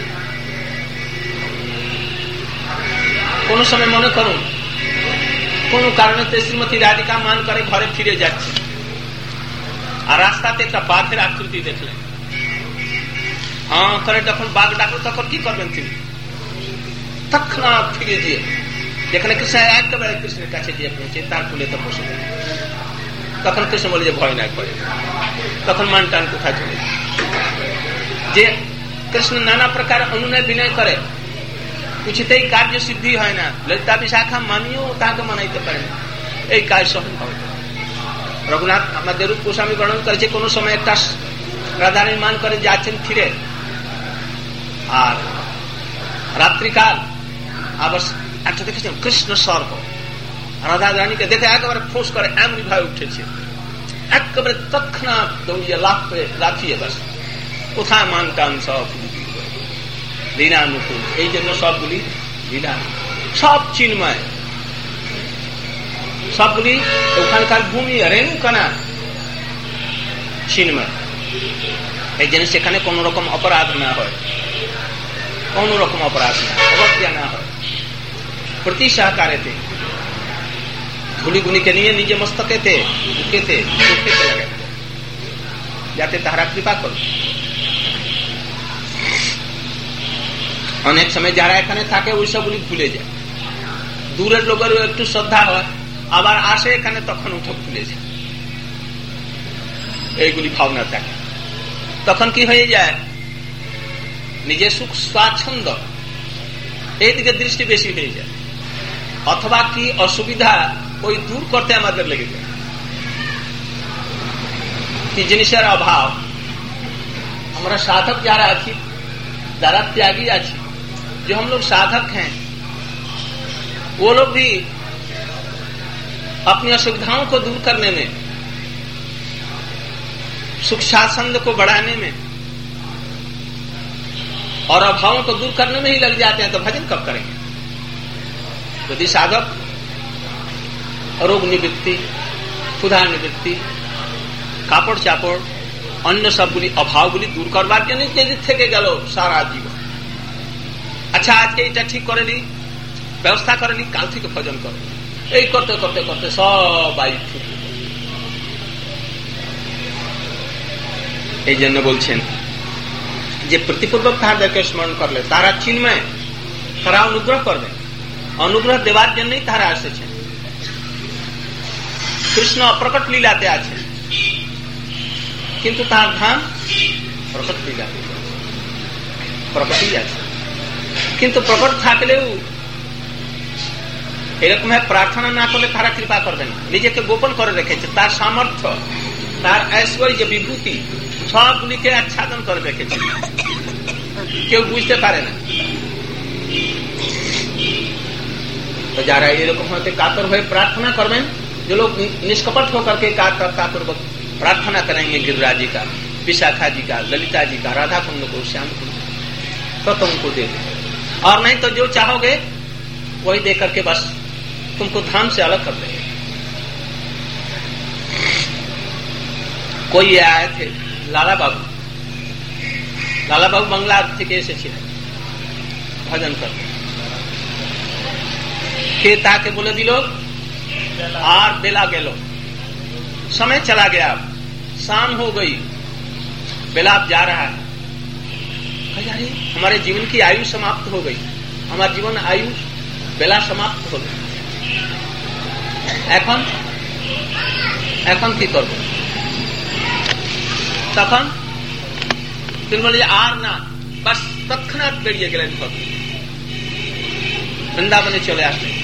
কোন সময় মনে করুন কোন কারণে শ্রীমতী রাধিকা মান করে ঘরে ফিরে যাচ্ছে আর রাস্তাতে একটা বাঘের আকৃতি দেখলেন হ্যাঁ করে যখন বাঘ ডাকলো তখন কি করবেন তিনি তৎক্ষণাৎ ফিরে গিয়ে যেখানে কৃষ্ণ একেবারে কৃষ্ণের কাছে গিয়ে পৌঁছে তার কুলেতে বসে গেল তখন কৃষ্ণ বলে যে ভয় না করে তখন মান টান কোথায় চলে যে কৃষ্ণ নানা প্রকার অনুনয় বিনয় করে কিছুতেই কার্য সিদ্ধি হয় না ললিতা বিশাখা মানিও তাকে মানাইতে পারে না এই কাজ সহন হবে রঘুনাথ আমাদের রূপ গোস্বামী বর্ণন করেছে কোন সময় একটা রাধারানী মান করে যাচ্ছেন ফিরে আর রাত্রিকাল আবার একটা দেখেছেন কৃষ্ণ সর্ব রাধা রানীকে দেখে একেবারে ফোঁস করে এমনি ভাবে উঠেছে একেবারে তৎক্ষণাৎ দৌড়িয়ে লাফ লাফিয়ে বাস কোথায় মান টান সব লীলানুকূল এই জন্য সবগুলি লীলা সব চিন্ময় সবগুলি ওখানকার ভূমি রেণুকানা চিন্ময় এই জন্য সেখানে কোন রকম অপরাধ না হয় কোন রকম অপরাধ না অবজ্ঞা না হয় প্রতি সহকারেতে ধুলিগুলিকে নিয়ে নিজে মস্তকেতে বুকেতে চোখেতে লাগে যাতে তাহারা কৃপা করে অনেক সময় যারা এখানে থাকে ওই সবগুলি ভুলে যায় দূরের লোকেরও একটু শ্রদ্ধা হয় আবার আসে এখানে তখন উঠে ভুলে যায় এইগুলি ভাবনা থাকে তখন কি হয়ে যায় নিজের সুখ স্বাচ্ছন্দ্য এইদিকে দৃষ্টি বেশি হয়ে যায় অথবা কি অসুবিধা ওই দূর করতে আমাদের লেগে যায় কি জিনিসের অভাব আমরা সাধক যারা আছি যারা त्यागी आछि जो हम लोग साधक हैं वो लोग भी अपनी असुविधाओं को दूर करने में सुख शासन को बढ़ाने में और अभावों को दूर करने में ही लग जाते हैं तो भजन कब करेंगे यदि साधक रोग निवृत्ति क्षुधा निवृत्ति कापड़ चापड़ अन्य सबগুলি অভাবগুলি দূর করবার জন্য যদি থেকে গেল সারা জীবন আচ্ছা আজকে এটা ঠিক করে নি ব্যবস্থা করে নি কাল থেকে ভজন করে এই করতে করতে করতে সবাই এই জন্য বলছেন যে প্রতিপূর্বক তাহাদেরকে স্মরণ করলে তারা চিন্ময় তারা অনুগ্রহ করবে অনুগ্রহ দেওয়ার জন্যই তারা এসেছেন কৃষ্ণ অপ্রকট লীলাতে আছেন কিন্তু তার ধাম প্রকট লীলা প্রকটই আছে কিন্তু প্রকট থাকলেও এরকম প্রার্থনা না করলে তারা কৃপা করবে না নিজেকে গোপন করে রেখেছে তার সামর্থ্য তার ঐশ্বর্য বিভূতি সবগুলিকে আচ্ছাদন করে রেখেছে কেউ বুঝতে পারে না তো যারা এরকম হতে কাতর হয়ে প্রার্থনা করবেন যে লোক निष्कपट होकर के कातर प्रार्थना करेंगे गिरिराज जी का विशाखा जी का ललिता जी का राधा कुंड को श्याम कुंड तो तुमको दे दे और नहीं तो जो चाहोगे वही दे करके बस तुमको धाम से अलग कर देंगे कोई आए थे लाला बाबू লালাবাবু বাংলা থেকে এসেছিলেন ভজন করতে। কে তাকে বলে দিল আর বেলা গেল, समय चला गया, शाम हो गई, बेला अब जा रहा है। अरे हमारे जीवन की आयु समाप्त हो गई, हमारे जीवन आयु बेला समाप्त हो गई, এখন এখন কি করব? তখন তিনি বলে আর না, বাস তৎক্ষণাৎ বেরিয়ে গেলেন ভক্ত, বৃন্দাবনে চলে আসলেন।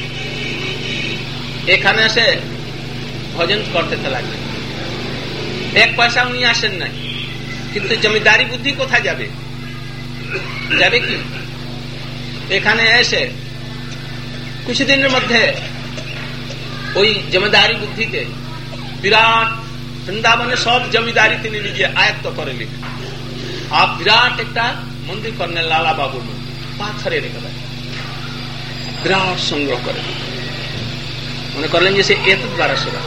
এখানে এসে ভজন করতে লাগলেন। এক পয়সাও নিয়ে আসেন নাই, কিন্তু জমিদারি বুদ্ধি কোথায় যাবে? যাবে কি? এখানে এসে কিছুদিনের মধ্যে ওই জমিদারি বুদ্ধিতে বিরাট বৃন্দাবনে সব জমিদারি তিনি নিজে আয়ত্ত করে নিলেন। আর বিরাট একটা মন্দির করলেন লালা বাবুর মন্দির, পাথরে রেখে দেয়, বিরাট সংগ্রহ করে মনে করলেন যে সে এত দ্বারা সেবা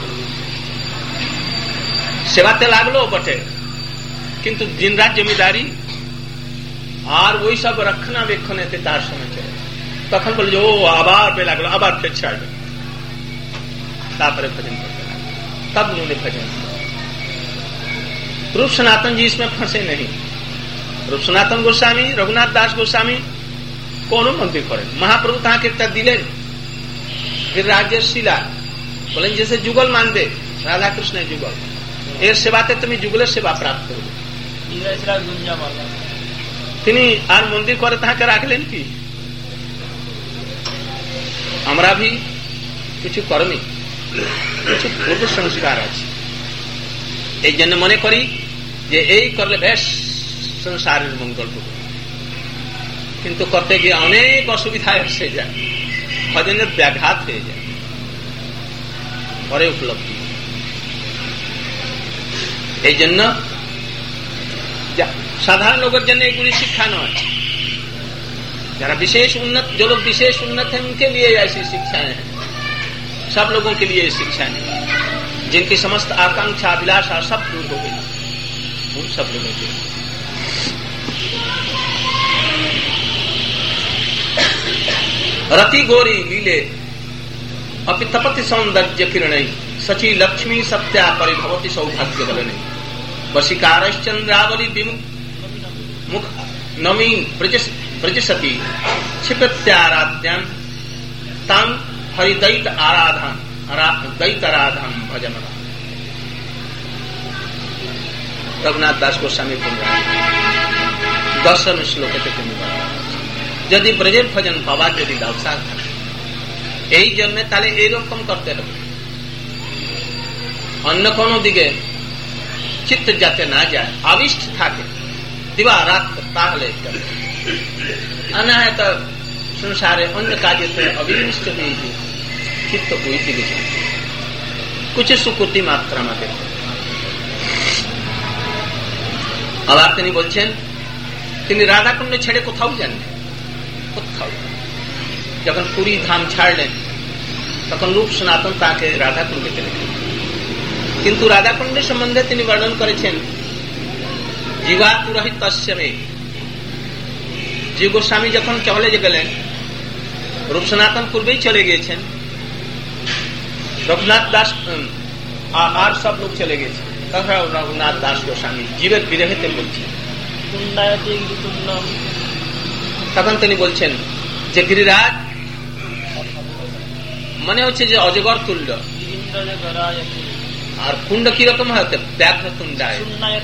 সেবাতে লাগলো বটে, কিন্তু দিন রাত জমিদারি আর ওই সব রক্ষণাবেক্ষণেতে তার সময় চলে। তখন বলল ও আবার বেলা গেল, আবার ফের ছাড়বে, তারপরে भजन करते हैं। तब उन्होंने भजन किया। रूप सनातन जी इसमें फंसे नहीं। रूप सनातन गोस्वामी, रघुनाथ दास गोस्वामी कोनो मंदिर करें, महाप्रभु ताके একটা দিলেন गिरिराजेर शिला, বলেন जैसे जुगल मान दे, राधा कृष्ण जुगल, এর সেবাতে তুমি যুগলের সেবা প্রাপ্ত হবে। তিনি আর মন্দির করে তাকে রাখলেন কি? আমরা ভি কিছু কর্মী, কিছু পূর্ব সংস্কার আছে, এই জন্য মনে করি যে এই করলে বেশ সংসারের মঙ্গল হবে, কিন্তু করতে গিয়ে অনেক অসুবিধা এসে যায়, ভজনের ব্যাঘাত হয়ে যায়, পরে উপলব্ধি। এই জন্য সাধারণ লোকের জন্য এগুলি শিক্ষা নয়, যারা विशेष उन्नत, जो लोग विशेष उन्नत हैं उनके लिए ऐसी शिक्षाएं हैं, सब लोगों के लिए शिक्षा नहीं, जिनकी समस्त आकांक्षा अभिलाषा सब दूर हो गई, उन सब लोगों के रति गोरी लीले अपितपति सौंदर्य किरण सची लक्ष्मी सत्या परिभवती सौभाग्य बलने वशिकारश्चंद्रावली मुख नवीन प्रजसती क्षिप्रत्याराध्यान ताम हरिदैत आराधन दैत आराधन भजन। रघुनाथ दास गोस्वामी बोल रहा है दर्शन श्लोक যদি ব্রজের ভজন পাওয়ার যদি দরকার থাকে, এই জন্য তাহলে এইরকম করতে হবে, অন্য কোনো দিকে চিত্ত যাতে না যায়, আবিষ্ট থাকে দিবা রাত, তাহলে আনা হয় তো সংসারে অন্য কাজেতে অবিষ্ট হয়েছে, চিত্ত ওই দিকে যায়, কুছ সুকুতি মাত্রা আমাদের। আবার তিনি বলছেন তিনি রাধাকুণ্ড ছেড়ে কোথাও যান, কোথাও। যখন পুরী ধাম ছাড়লেন তখন রূপ সনাতন তাকে রাধাকুণ্ডে চলে গেলেন, কিন্তু রাধাকুণ্ডের সম্বন্ধে তিনি বর্ণন করেছেন জীবাতুরহিত তস্যমে। জীব গোস্বামী যখন চলে গেলেন, রূপ সনাতন পূর্বেই চলে গিয়েছেন, রঘুনাথ দাস আর সব লোক চলে গেছে, তখন রঘুনাথ দাস গোস্বামী জীবের বিরহেতে বলছেন, তখন তিনি বলছেন যে গিরিরাজ মনে হচ্ছে যে অজগর তুল্য, আর কুণ্ড কিরকম হতে ব্যাঘ্র তুণ্ডায়,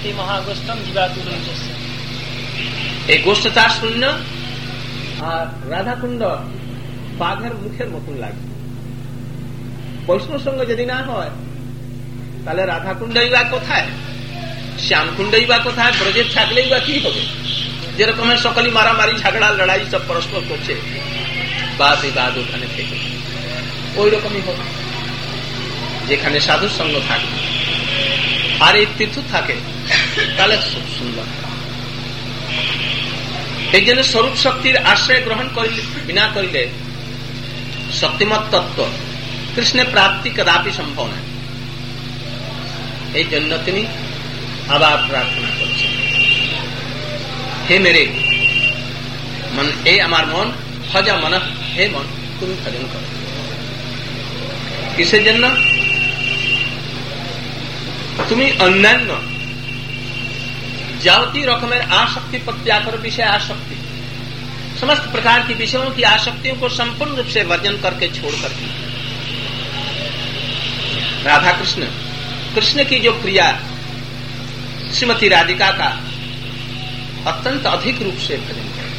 এই গোষ্ঠটা শূন্য আর রাধা কুণ্ড বাঘের মুখের মতন লাগে। বৈষ্ণব সঙ্গ যদি না হয় তাহলে রাধা কুণ্ডই বা কোথায়, শ্যাম কুণ্ডই বা কোথায়, ব্রজের থাকলেই বা কি হবে? যেরকম সকলেই মারামারি ঝগড়া লড়াই সব পরস্পর করছে, বাদ বিবাদ ওখানে থেকে ওই রকমই হবে। যেখানে সাধু সঙ্গ থাকে আর এই তীর্থ থাকে তাহলে খুব সুন্দর। এই জন্য স্বরূপ শক্তির আশ্রয় গ্রহণ করিলে বিনা করিলে শক্তিমত তত্ত্ব কৃষ্ণের প্রাপ্তি কদাপি সম্ভব নয়। এই জন্য তিনি আবার প্রার্থনা করছেন হে মেরে মন, এ আমার মন, ভজা মন, হে মন তুমি ভজন করো। কিসের জন্য? তুমি অন্যান্য जावती रकमेर आसक्ति पर त्याग करो। विषय आसक्ति, समस्त प्रकार की विषयों की आसक्तियों को संपूर्ण रूप से वर्जन करके छोड़ करके राधा कृष्ण कृष्ण की जो प्रिया श्रीमती राधिका का अत्यंत अधिक रूप से भजन करो।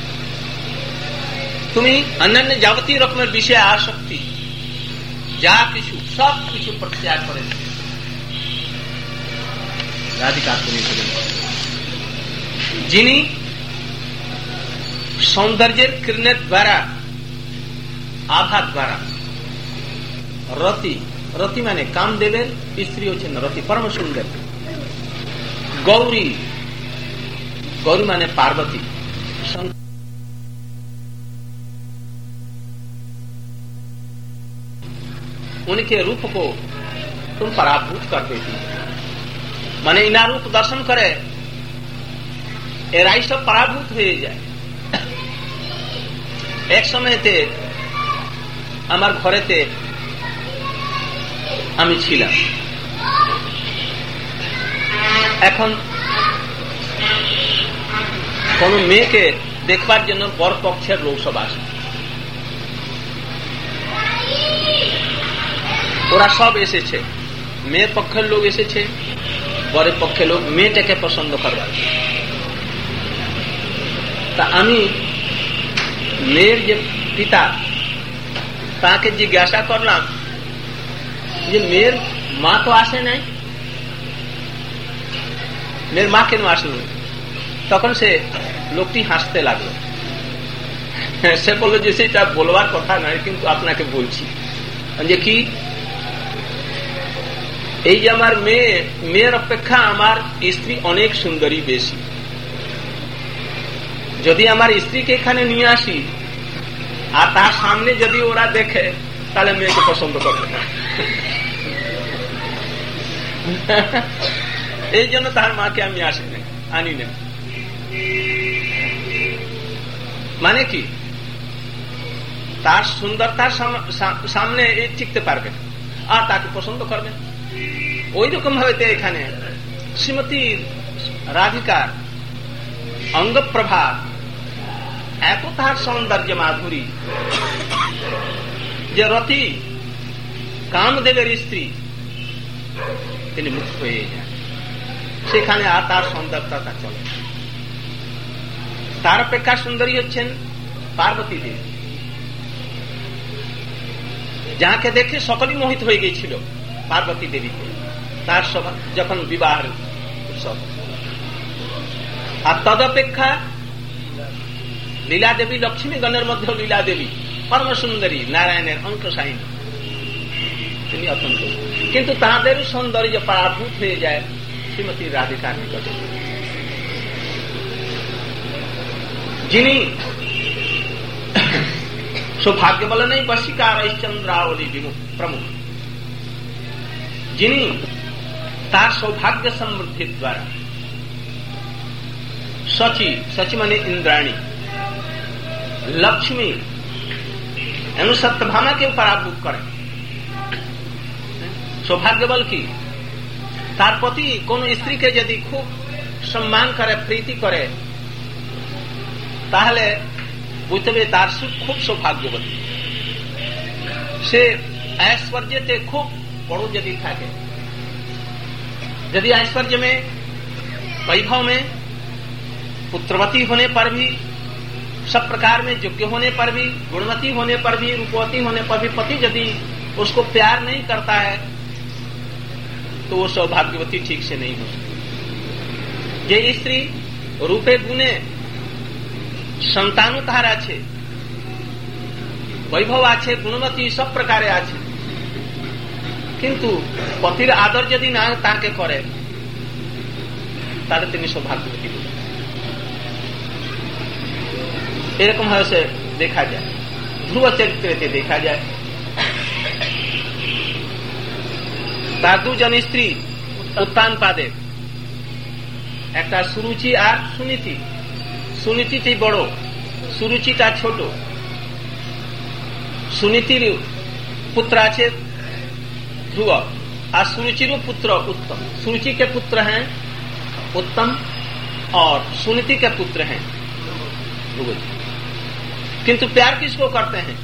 तुम्हें अन्य जावती रकमेर विषय आसक्ति जा किछु सब किछु पर त्याग करे राधिका तुम्हें भजन करो। যিনি সৌন্দর্যের কিরণের দ্বারা আভা দ্বারা রতি, রতি মানে কামদেবের স্ত্রী হচ্ছেন রতি, পরম সুন্দর। গৌরী, গৌরী মানে পার্বতী, उनके रूप को तुम पराभूत कर देती, माने इना रूप दर्शन करे এরাই সব পরাভূত হয়ে যায়। এক সময়তে আমার ঘরেতে আমি ছিলাম, এখন কোন মেয়েকে দেখবার জন্য বর পক্ষের লোক সব আসে, ওরা সব এসেছে, মেয়ে পক্ষের লোক এসেছে, বরের পক্ষের লোক মেয়েটাকে পছন্দ করবার। তা আমি মেয়ের যে পিতা তাকে জিজ্ঞাসা করলাম যে মেয়ের মা তো আসে নাই, মেয়ের মা কেন আসলো? তখন সে লোকটি হাসতে লাগলো, সে বললো যে সেটা বলবার কথা নয়, কিন্তু আপনাকে বলছি যে কি, এই যে আমার মেয়ে, মেয়ের অপেক্ষা আমার স্ত্রী অনেক সুন্দরী বেশি। যদি আমার স্ত্রীকে এখানে নিয়ে আসি আর তার সামনে যদি ওরা দেখে তাহলে মেয়েকে পছন্দ করবে না, এই জন্য তার মাকে আমি আসি না, আনি না। মানে কি, তার সুন্দরতার সামনে টিকতে পারবে আর তাকে পছন্দ করবে। ওই রকম ভাবে এখানে শ্রীমতী রাধিকার অঙ্গ প্রভা এত তার সৌন্দর্য মাধুরী যে রতি কামদেবের স্ত্রী তিনি মুক্ত হয়ে যান, সেখানে আর তার সৌন্দর্যতা চলে। তার অপেক্ষা সুন্দরী হচ্ছেন পার্বতী দেবী, যাকে দেখে সকলেই মোহিত হয়ে গিয়েছিল পার্বতী দেবীকে তার যখন বিবাহ উৎসব। আর তদপেক্ষা লীলা দেবী, লক্ষ্মী গণের মধ্যে লীলা দেবী পরম সুন্দরী, নারায়ণের অঙ্কশায়িনী, তিনি অত্যন্ত, কিন্তু তাদের সৌন্দর্য পরাভূত হয়ে যায় শ্রীমতী রাধিকার নিকটে, যিনি সৌভাগ্য বলে নেই বশিকার চন্দ্রাবলী প্রমুখ, যিনি তার সৌভাগ্য সমৃদ্ধির দ্বারা সচি, সচি মানে ইন্দ্রাণী, লক্ষ্মী এবং সত্যভামাকে পরাভূত করে। সৌভাগ্য বল কি, তার প্রতি কোন স্ত্রীকে যদি খুব সম্মান করে, প্রীতি করে, তাহলে বুঝতে হবে তার খুব সৌভাগ্যবতী। সে ऐश्वर्य খুব বড় যদি থাকে, यदि ऐश्वर्य में, वैभव में, पुत्रवती होने पर भी, सब प्रकार में योग्य होने पर भी, गुणवती होने पर भी, रूपवती होने पर भी पति यदि उसको प्यार नहीं करता है तो वो सौभाग्यवती ठीक से नहीं हो सकती। ये स्त्री रूपे गुणे संतानु तार आछे, वैभव आछे, गुणवती सब प्रकारे आछे, किंतु पतिर आदर यदि ना ताके करे ताहले तिनि सौभाग्यवती होबेन। এরকম ভাবে দেখা যায়, ধ্রুব চরিত্রে দেখা যায়। তার দুজন স্ত্রী উত্তান পাদে, একটা সুরুচি আর সুনীতি, সুনীতিটি বড়, সুরুচিটা ছোট। সুনীতির पुत्र আছে ध्रुव और सुरुचिर पुत्र उत्तम। सुरुचि के पुत्र हैं उत्तम और सुनीति के पुत्र हैं ध्रुव जी। किंतु प्यार किसको करते हैं?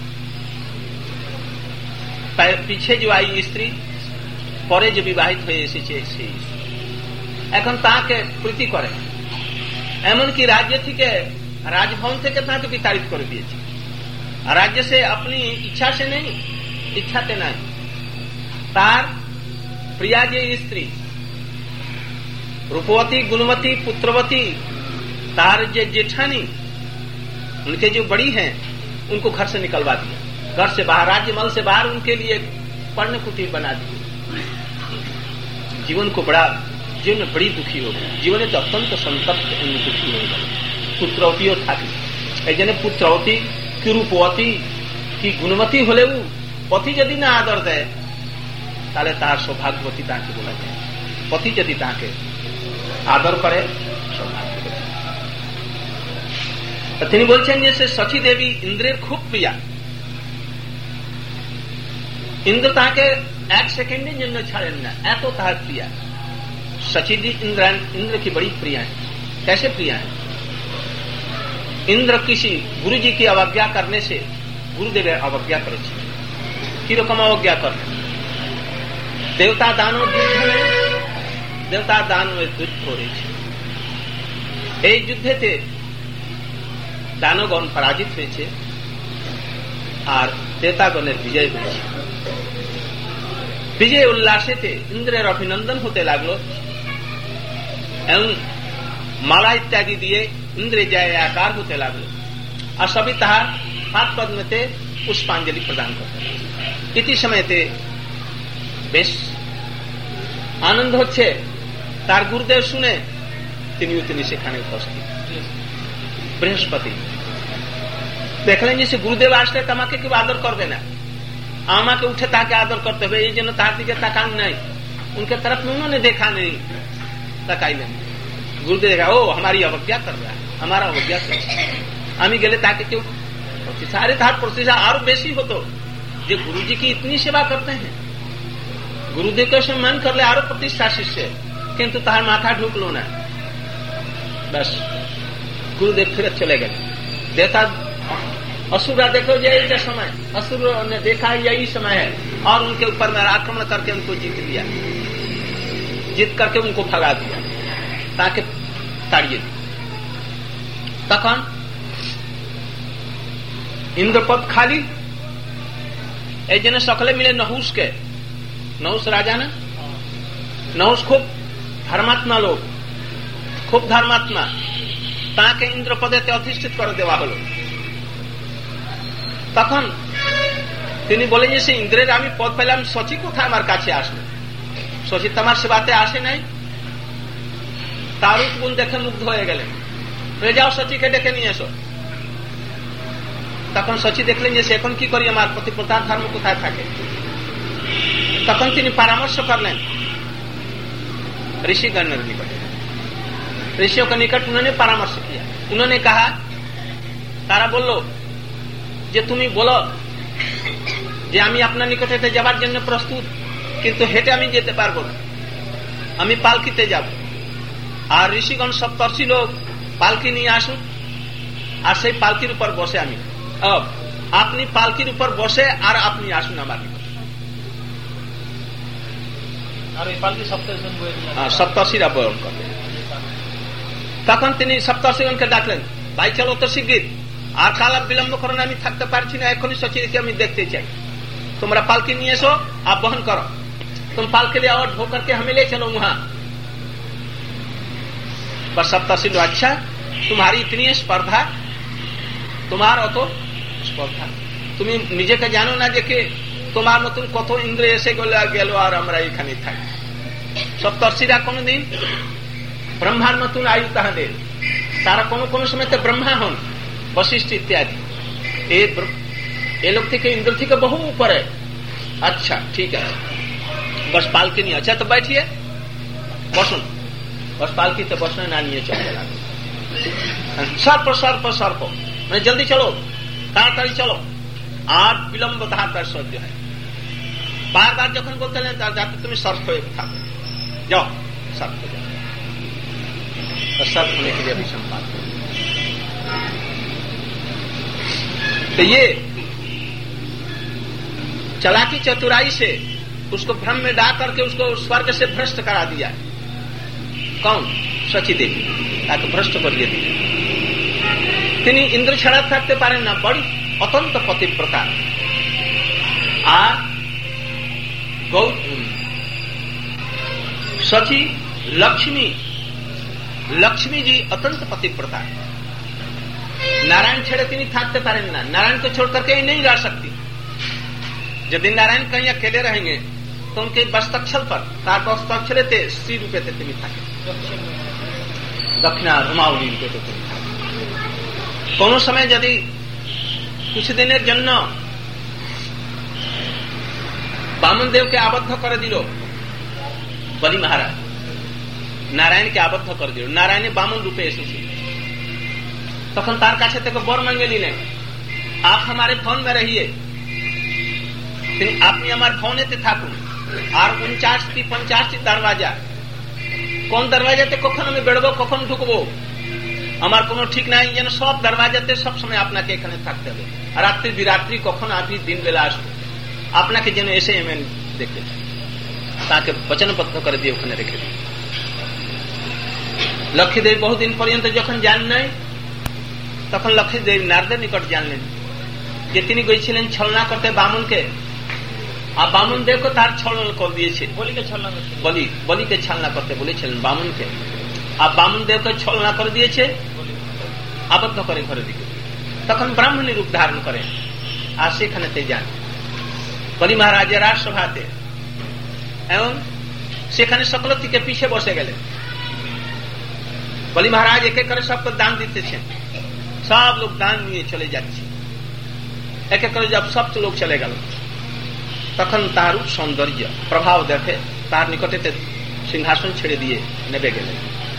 पीछे जो आई स्त्री, পরে যে বিবাহিত হয়ে এসেছে সেই এখন তাকে প্রীতি করে, এমনকি রাজ্য থেকে রাজভবন থেকে তাকে বিতাড়িত করে দিয়েছে। राज्य से अपनी इच्छा से नहीं, इच्छाते नहीं, तार प्रिया जे स्त्री रूपवती गुणवती पुत्रवती तार जे जेठानी उनके जो बड़ी हैं उनको घर से निकलवा दिया, घर से बाहर, राज्य मल से बाहर उनके लिए पर्ण कुटीर बना दी। जीवन को बड़ा जीवन बड़ी दुखी हो गया, जीवन तो अत्यंत संतप्त दुखी हो गया। पुत्रवतीও থাকে, এই জন্য পুত্রবতী কি রূপবতী কি গুণবতী হলেও পতি যদি না আদর দেয় তাহলে তার সৌভাগ্যবতী তাকে বলা যায়। পতি যদি তাকে আদর করে সৌভাগ্যবতী। তিনি বলছেন যে সে সচী দেবী ইন্দ্রের খুব প্রিয়া, ইন্দ্র তাকে এক সেকেন্ডের জন্য ছাড়েন না, এত তার প্রিয়া। सची दी इंद्र इंद्र की बड़ी प्रिया है। कैसे प्रिया है? इंद्र किसी गुरु जी की अवज्ञा करने से गुरुदेव अवज्ञा करे कि रकम अवज्ञा कर देवता दानव युद्ध में देवता दानव युद्ध हो रही है। युद्धे थे दानवगण पराजित हुए और देवतागणের विजय हुए। विजय उल्लासे थे इंद्रेर अभिनंदन होते लागलो एवं माला इत्यादि दिए इंद्र जय आकार होते लागलो और सभी तार हाथ पद्म थे पुष्पांजलि प्रदान करते। इति समय थे बेश आनंद होच्छे तार गुरुदेव सुने तिनिও তিনি সেখানে উপস্থিত। बृहस्पति देखलें जैसे गुरुदेव আসলে তোমাকে কেউ आदर करबे ना, আমাকে उठे ताके आदर करते हुए ये जन तार दिके ताकान नहीं, उनके तरफ में उन्होंने देखा नहीं, ताकाई नहीं। गुरुदेव देखा ओ हमारी अवज्ञा कर रहा है, हमारा अवज्ञा कर रहा है। आमी गेले ताके क्यों सारे तार प्रतिष्ठा और बेसी हो तो जो गुरु जी की इतनी सेवा करते हैं, गुरुदेव का सम्मान कर ले और प्रतिष्ठा शिष्य, किंतु तार माथा ढूक लो ना। बस गुरुदेव फिर चले गए। देवता असुर देखो यही समय, असुर ने देखा यही समय है और उनके ऊपर में आक्रमण करके उनको जीत लिया, जीत करके उनको भगा दिया ताकि ताड़िए। तखन इंद्रपद खाली ए जने सकले मिले नहुस के, नहुस राजा ना, नहुस खूब धर्मात्मा लोग, खूब धर्मात्मा, ताके इंद्रपदे अधिष्ठित कर देवा हलो। তখন তিনি বলেন যে সে ইন্দ্রের আমি পদ পেলাম, সচি কোথায় আমার কাছে আসলো? সচি তোমার সেবাতে আসে নাই। তার গুণ দেখে মুগ্ধ হয়ে গেলেন, হয়ে যাও সচিকে ডেকে নিয়ে এসো। তখন সচি দেখলেন যে সে এখন কি করি, আমার প্রতি প্রতার ধর্ম কোথায় থাকে। তখন তিনি পরামর্শ করলেন ऋषिगण निकट, ऋषियों के निकट उन्होंने परामर्श किया। उन्होंने कहा, तारा बोलो যে তুমি বলো যে আমি আপনার নিকটে যাবার জন্য প্রস্তুত, কিন্তু হেঁটে আমি যেতে পারবো না, আমি পালকিতে যাব। আর ঋষিগণ সপ্তর্ষি লোক পালকি নিয়ে আসুন আর সেই পালকির উপর বসে আমি, আপনি পালকির উপর বসে আর আপনি আসুন আমার নিকটে। সপ্তর্ষিরা বরণ করবে। তখন তিনি সপ্তর্ষিগণকে ডাকলেন, ভাই চলো তো শিগগির, আর কাল আর বিলম্ব করো না, আমি থাকতে পারছি না, এখনই সচিকে আমি দেখতে চাই। তোমরা पालकी নিয়ে এসো, आप বহন करो, तुम पालकी ले आओ, ढो करके हमें ले चलो वहां। बस सप्तर्षि लो, अच्छा तुम्हारी इतनी स्पर्धा, तुम्हारा तो स्पर्धा, তুমি নিজেকে জানো না যে তোমার নতুন কত ইন্দ্র এসে গেল আর আমরা এখানে থাকি। সপ্তর্ষিরা কোনদিন ব্রহ্মার নতুন আয়ু তাহাদের, তারা কোনো কোনো সময় তো ব্রহ্মা হন, वशिष्ठ इत्यादि। ये लोग थे इंद्र थी के बहु ऊपर है। अच्छा ठीक है, बस पालकी नहीं, अच्छा तो बैठिए बसुन, बस पालकी तो बसना ना नहीं चल सर्प सर्प सर्प, मैं जल्दी चलो, ताड़ाताड़ी चलो। আর বিলম্ব তাহার তার সহ্য হয়। বারবার যখন বলতে লাগলেন যাতে তুমি सर्प হয়ে থাকো, जाओ सर्प हो जाओ, और सर्प होने के लिए अभी संवाद। तो ये चालाकी चतुराई से उसको भ्रम में डाल करके उसको स्वर्ग से भ्रष्ट करा दिया। कौन? शची देवी, ताकि भ्रष्ट कर दिए। তিনি ইন্দ্র ছাড়া থাকতে পারেন না, বড় অত্যন্ত পতিব্রতা। আর सची लक्ष्मी, लक्ष्मी जी अत्यंत पतिव्रता। नारायण छेड़े তিনি থাকতে পারেন না, नारायण को छोड़ करके ही नहीं रह सकती। यदि नारायण कहीं अकेले रहेंगे तो उनके वस्तक्षल पर तार वस्तक्षले थे श्री रूपे थे তিনি থাকে, दक्षिणा रुमावली रूपे थे তিনি থাকে। কোনো সময় যদি कुछ दिनेर जन्य बामनदेव के आबद्ध कर दिल बलि महाराज, नारायण के आबद्ध कर दिल। नारायण बामन रूपे एसेছে, তখন তার কাছে থেকে বর মাঙ্গে নিলেন, आप हमारे भवन में रहिए, আপনি আমার ভবনেতে থাকুন। আর উনচাশটি পঞ্চাশটি দরওয়াজা, কোন দরওয়াজাতে কখন আমি বেরোবো কখন ঢুকবো আমার কোনো ঠিক নাই, যেন সব দরওয়াজাতে সব সময় আপনাকে এখানে থাকতে হবে। আর রাত্রি বিরাত্রি কখন আপনি দিন বেলা আসবে আপনাকে যেন এসে এমন দেখতে, তাকে বচনবদ্ধ করে দিয়ে ওখানে রেখে দিন। লক্ষ্মীদেবী বহুদিন পর্যন্ত যখন জান নাই, তখন লক্ষ্মীদেবী নারদের নিকট জানলেন যে তিনি গিয়েছিলেন ছলনা করতে বামুনকে, আর বামুন দেবকে তার ছলনা করে দিয়েছে। বলিকে ছলনা বলি বলিকে ছলনা করতে বলেছিলেন বামুনকে, আর বামুন দেবকে ছলনা করে দিয়েছে, আবদ্ধ করে ঘরে দিকে। তখন ব্রাহ্মণী রূপ ধারণ করেন আর সেখানেতে যান বলি মহারাজের রাজসভাতে, এবং সেখানে সকল থেকে পিছিয়ে বসে গেলেন। বলি মহারাজ এক এক করে সবকে দান দিতেছেন, সব লোক দান নিয়ে চলে যাচ্ছে। এক এক করে জব সব লোক চলে গেল, তখন তার রূপ সৌন্দর্য প্রভাব দেখে তার নিকটেতে सिंहासन छेड़े दिए नेबे गए।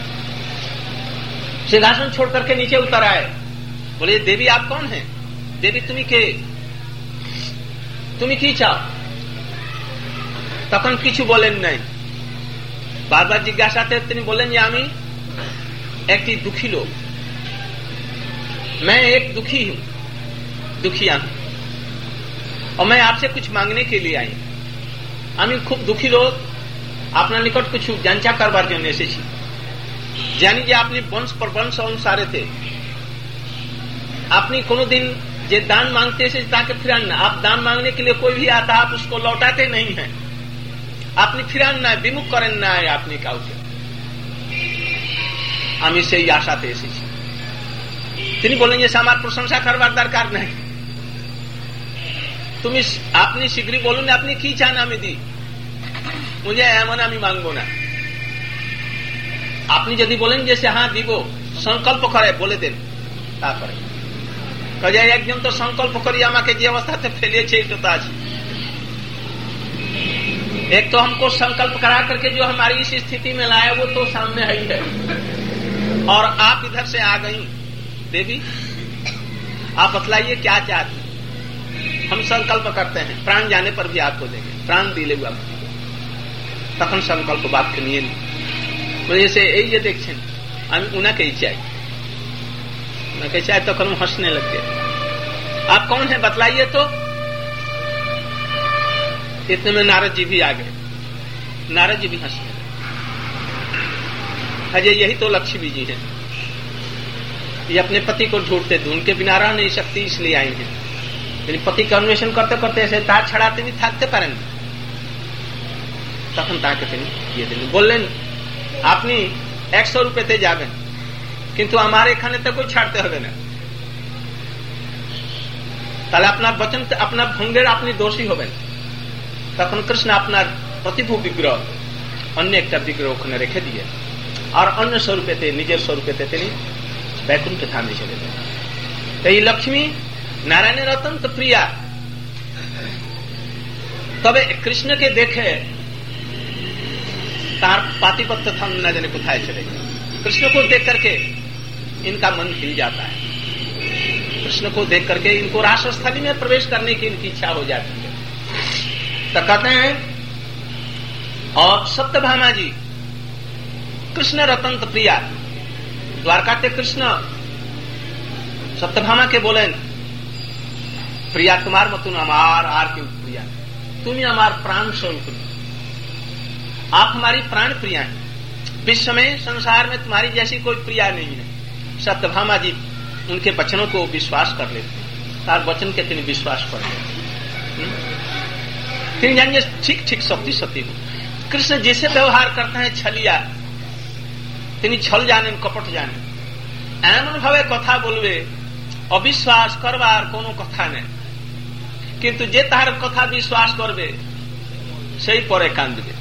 सिंहासन छोड़ करके नीचे उतर आए, बोले देवी आप कौन हैं? देवी तुम्हें के तुम्हें की चाও? তখন কিছু বলেন নাই। বারবার জিজ্ঞাসাতে তিনি বলেন যে আমি একটি দুঃখী লোক, मैं एक दुखी हूं, दुखिया हूं, और मैं आपसे कुछ मांगने के लिए आई। আমি খুব দুঃখী লোক, আপনার নিকট কিছু জানচা করবার জন্য এসেছি। জানি যে আপনি বংশ पर वंश अनुसारे थे, আপনি কোনদিন যে दान मांगते এসেছে তাকে ফিরান না। आप दान मांगने के लिए कोई भी आता आप उसको लौटाते नहीं हैं, আপনি ফিরান না, বিমুখ করেন না আপনি কাউকে। আমি সেই আশাতে এসেছি। তিনি বললেন যে আমার প্রশংসা করবার দরকার নাই, তুমি আপনি শীঘ্রই বলুন আপনি কি চান আমি দিই, মুঝে এমন আমি মাংবো না। আপনি যদি বলেন যে হ্যাঁ দিব, সংকল্প করে বলে দেন, তারপরে একজন তো সংকল্প করি আমাকে যে অবস্থাতে ফেলিয়েছে এটা তো আছে। एक तो हमको संकल्प करा करके जो हमारी इस स्थिति में लाया वो तो सामने है ही है, और आप इधर से आ गई देवी, आप बतलाइए क्या चाहते हैं, हम संकल्प करते हैं, प्राण जाने पर भी आपको देंगे, प्राण दिले हुआ তখন সংকল্প বাক্য নিয়ে বলেছে এই যে দেখছেন আমি উনাকেই চাই, উনাকে চাই। তখন हंसने लग गए, आप कौन है बतलाइए तो। इतने में नारद जी भी आ गए, नारद जी भी हंसने लगे, अजय यही तो लक्ष्मी जी हैं, ये अपने पति को ढूंढते थे, उनके बिना रह नहीं सकती इसलिए आई हैं। यानी पति का अन्वेषण करते करते ऐसे तार छड़ाते भी থাকতে পারেন। তখন তাকে তিনি দিয়ে দিলেন, বললেন আপনি একশো রুপিতে যাবেন, কিন্তু আমার এখানে তো কোই ছাড়তে হবে না, তাহলে আপনার বচন আপনার ভঙ্গের আপনি দোষী হবেন। তখন কৃষ্ণ আপনার প্রতিভূ বিগ্রহ অন্য একটা বিগ্রহ ওখানে রেখে দিয়ে আর অন্য স্বরূপেতে নিজের স্বরূপেতে তিনি বৈকুণ্ঠ ধামে চলে যান। এই লক্ষ্মী নারায়ণের অত্যন্ত প্রিয়া। তবে কৃষ্ণকে দেখে তার পাতিপত্য থাম না জানে কোথায় চলে যায়। কৃষ্ণ को देख करके इनका मन हिल जाता है। कृष्ण को देख करके इनको रासस्थली में प्रवेश करने की इनकी इच्छा हो जाती है। तो कहते हैं और सत्यभामा जी कृष्ण रतंत प्रिया, द्वारका के कृष्ण सत्यभामा के बोले प्रिया तुम्हार मतुन अमार आर के प्रिया, तुम ही हमार प्राण स्वरूप, आप हमारी प्राण प्रिया हैं। विश्व में संसार में तुम्हारी जैसी कोई प्रिया नहीं है। सत्यभामा जी उनके वचनों को विश्वास कर लेते, तार वचन के तीन विश्वास कर लेते, तीन जानिए ठीक ठीक सत्य सत्य हो। कृष्ण जैसे व्यवहार करते हैं छलिया, তিনি ছল জানেন কপট জানেন, এমন ভাবে কথা বলবে অবিশ্বাস করবার কোনো কথা নেই, কিন্তু যে তার কথা বিশ্বাস করবে সেই পরে কাঁদবে।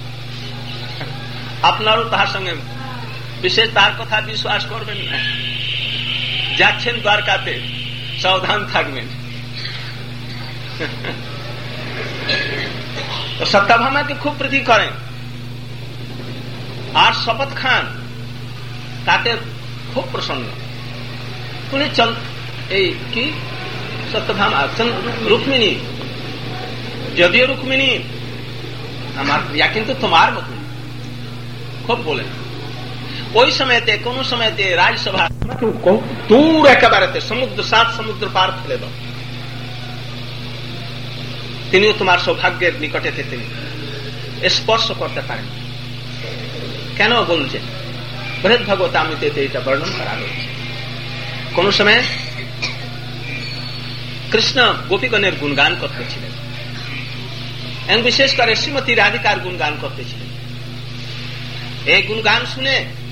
আপনারও তার সঙ্গে বিশেষ তার কথা বিশ্বাস করবেন না, যাচ্ছেন দ্বারকাতে সাবধান থাকবেন। তো সত্যভামাকে খুব প্রীতি করেন আর শপথ খান তাতে খুব প্রসন্ন। তুমি চল এই কি সত্যভামা রুক্মিণী, যদিও রুক্মিণী আমার প্রিয়া কিন্তু তোমার মতো খুব বলেন। ওই সময়তে কোন সময়তে রাজসভা দূর একেবারেতে সমুদ্র সাত সমুদ্র পার ফেলে দাও, তিনিও তোমার সৌভাগ্যের নিকটেতে তিনি স্পর্শ করতে পারেন। কেন বলছেন? বৃহৎ ভগবতামৃতে এটা বর্ণন করা হয়েছে। কোন সময় কৃষ্ণ গোপীগণের গুণগান করতেছিলেন এবং বিশেষ করে শ্রীমতী রাধিকার গুণগান করতেছিলেন। এই গুণগান শুনে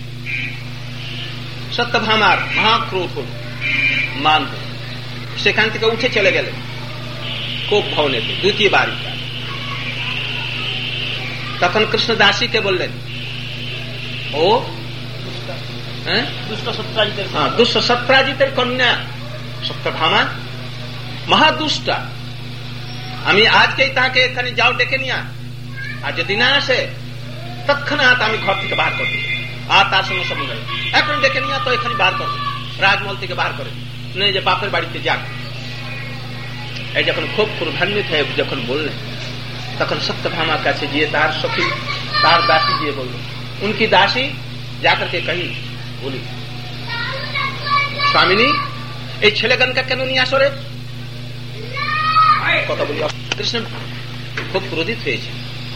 সত্যভামার মহাক্রোধ হল, মান হল, সেখান থেকে উঠে চলে গেলেন কোপ ভবনেতে দ্বিতীয় বাড়ি। তখন কৃষ্ণ দাসীকে বললেন, ও দুষ্ট সত্রাজিতের কন্যা সত্যভামা মহাদুষ্টা, আমি আজকেই তাকে এখানে যাও ডেকে নিয়া, আর যদি না আসে তৎক্ষণাৎ আমি ঘর থেকে বার করবো আর তার সঙ্গে সম্বন্ধ এখন ডেকে নিয়া তো এখানে বার করবো, রাজমহল থেকে বার করে নেই যে বাপের বাড়িতে যাক। এই যখন খুব প্রধান্বিত হয়ে যখন বললেন, তখন সত্যভামার কাছে গিয়ে তার সখী তার দাসী গিয়ে বলল, उनकी दासी जाकर के कही बोली, स्वामिनी এই ছেলেগণকে কেন নিয়ে আসো রে? কথা বলি। কৃষ্ণ খুব ক্রোধিত হয়েছে,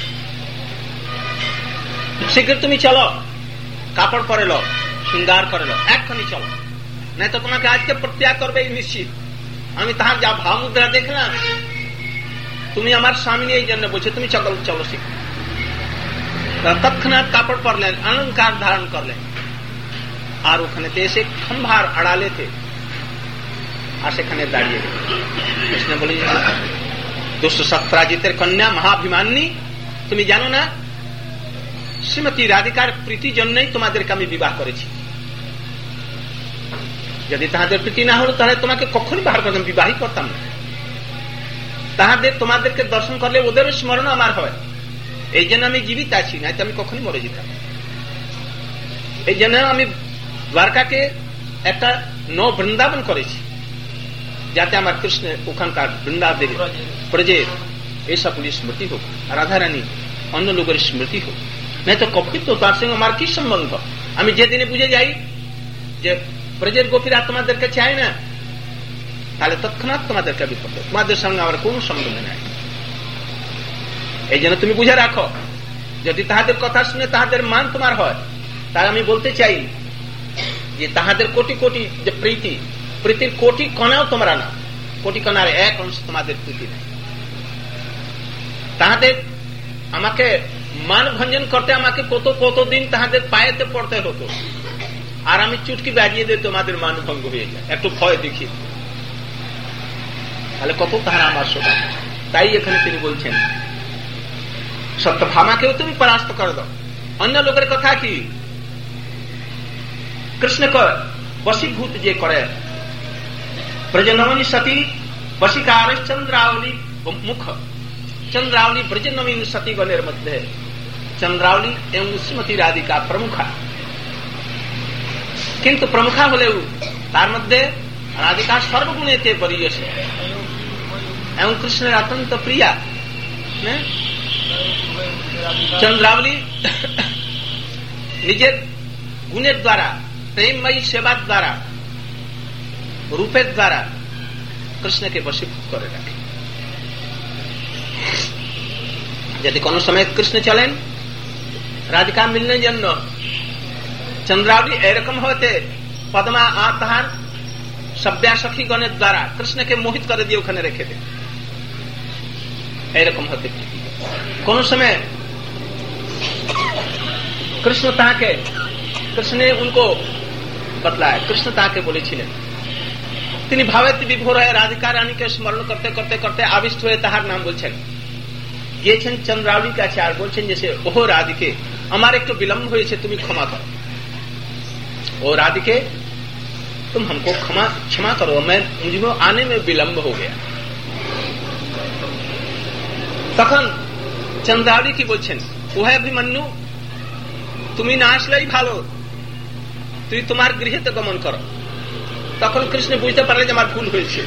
শীঘ্র তুমি চলো, কাপড় পরে লো, শৃঙ্গার করে লো, এক্ষুনি চলো, নাই তো তোমাকে আজকে প্রত্যাগ করবে নিশ্চিত। আমি তাহার যা ভাব মুদ্রা দেখলাম, তুমি আমার স্বামিনী এই জন্য বলছো, তুমি চলো চলো শীঘ্র। তৎক্ষণাৎ কাপড় পরলেন, অলঙ্কার ধারণ করলেন, আর ওখানে এসে খম্ভার আড়ালে थे আর সেখানে দাঁড়িয়ে কৃষ্ণ বলে, দুষ্ট সত্রাজিতের কন্যা মহাভিমানী, তুমি জানো না শ্রীমতী রাধিকার প্রীতির জন্যই তোমাদেরকে আমি বিবাহ করেছি। যদি তাহাদের প্রীতি না হলো তাহলে তোমাকে কখনই বাহার করতাম, বিবাহই করতাম না। তাহাদের তোমাদেরকে দর্শন করলে ওদেরও স্মরণ আমার হয়, এই জন্য আমি জীবিত আছি, না তো আমি কখনই মরে যেতাম। এই জন্য আমি দ্বারকাকে একটা ন বৃন্দাবন করেছি, যাতে আমার কৃষ্ণ ওখানকার বৃন্দাবন প্রজের এইসবগুলি স্মৃতি হোক, রাধারানী অন্য লোকের স্মৃতি হোক। নাই তো কপিত তার সঙ্গে আমার কি সম্বন্ধ? আমি যেদিনে বুঝে যাই যে ব্রজের গোপীরা তোমাদেরকে চায় না, তাহলে তৎক্ষণাৎ তোমাদেরকে বিপদ, তোমাদের সঙ্গে আমার কোন সম্বন্ধ নাই। এই জন্য তুমি বুঝে রাখো, যদি তাহাদের কথা শুনে তাহাদের মান তোমার হয়, তাহলে আমি বলতে চাই যে তাহাদের কোটি কোটি যে প্রীতি, প্রীতির কোটি কণাও তোমরা না, কোটি কণার এক অংশ তোমাদের প্রীতি নেই। তাহাদের আমাকে মান ভঞ্জন করতে আমাকে কত কত দিন তাহাদের পায়েতে পড়তে হতো, আর আমি চুটকি বাজিয়ে দিয়ে তোমাদের মান ভঙ্গ হয়ে যায়, একটু ভয় দেখি, তাহলে কত তাহারা আমার শোভা। তাই এখানে তিনি বলছেন সত্যভামাকেও তুমি পরাস্ত করে দাও। অন্য লোকের কথা কি, কৃষ্ণকে বশীভূত যে করে, ব্রজনমিনী সতী বশীকার চন্দ্রাবলী মুখ, চন্দ্রাवली ब्रजनवीन सतीगणेर मध्य चंद्रावली एवं श्रीमती राधिका प्रमुख। কিন্তু প্রমুখা হলেও তার মধ্যে রাধিকা সর্বগুণেতে বরিয়সী এবং কৃষ্ণের অত্যন্ত প্রিয়া। চন্দ্রাবলী নিজের গুণের দ্বারা, প্রেমময়ী সেবার দ্বারা, রূপের দ্বারা কৃষ্ণকে বশীভূত করে রাখে। যদি কোন সময় কৃষ্ণ চলেন রাধিকা মিলনের জন্য, চন্দ্রাবলী এরকম হতে পদ্মা আর তাহার সভ্যা সখীগণের দ্বারা কৃষ্ণকে মোহিত করে দিয়ে ওখানে রেখে দেন। এরকম হতে কোন সময় কৃষ্ণ তাকে कृष्ण ने उनको बतलाया। कृष्ण ताके बोलेছিলেন তিনি ভাবেতে বিভোর হয়ে রাধিকা রানীকে স্মরণ করতে করতে করতে আবিষ্ট হয়ে তাহার নাম বলছেন, গিয়েছেন চন্দ্রাবলীর কাছে আর বলছেন যে ওহ রাধিকে, আমার একটু বিলম্ব হয়েছে, তুমি ক্ষমা করো। ও राधिके तुम हमको क्षमा क्षमा करो, मैं मुझे आने में विलम्ब हो गया। তখন চন্দ্রাবলী কি বলছেন, ওহে অভিমন্যু, তুমি না আসলেই ভালো, তুই তোমার গৃহেতে গমন করো। তখন কৃষ্ণ বুঝতে পারলে যে আমার ভুল হয়েছে।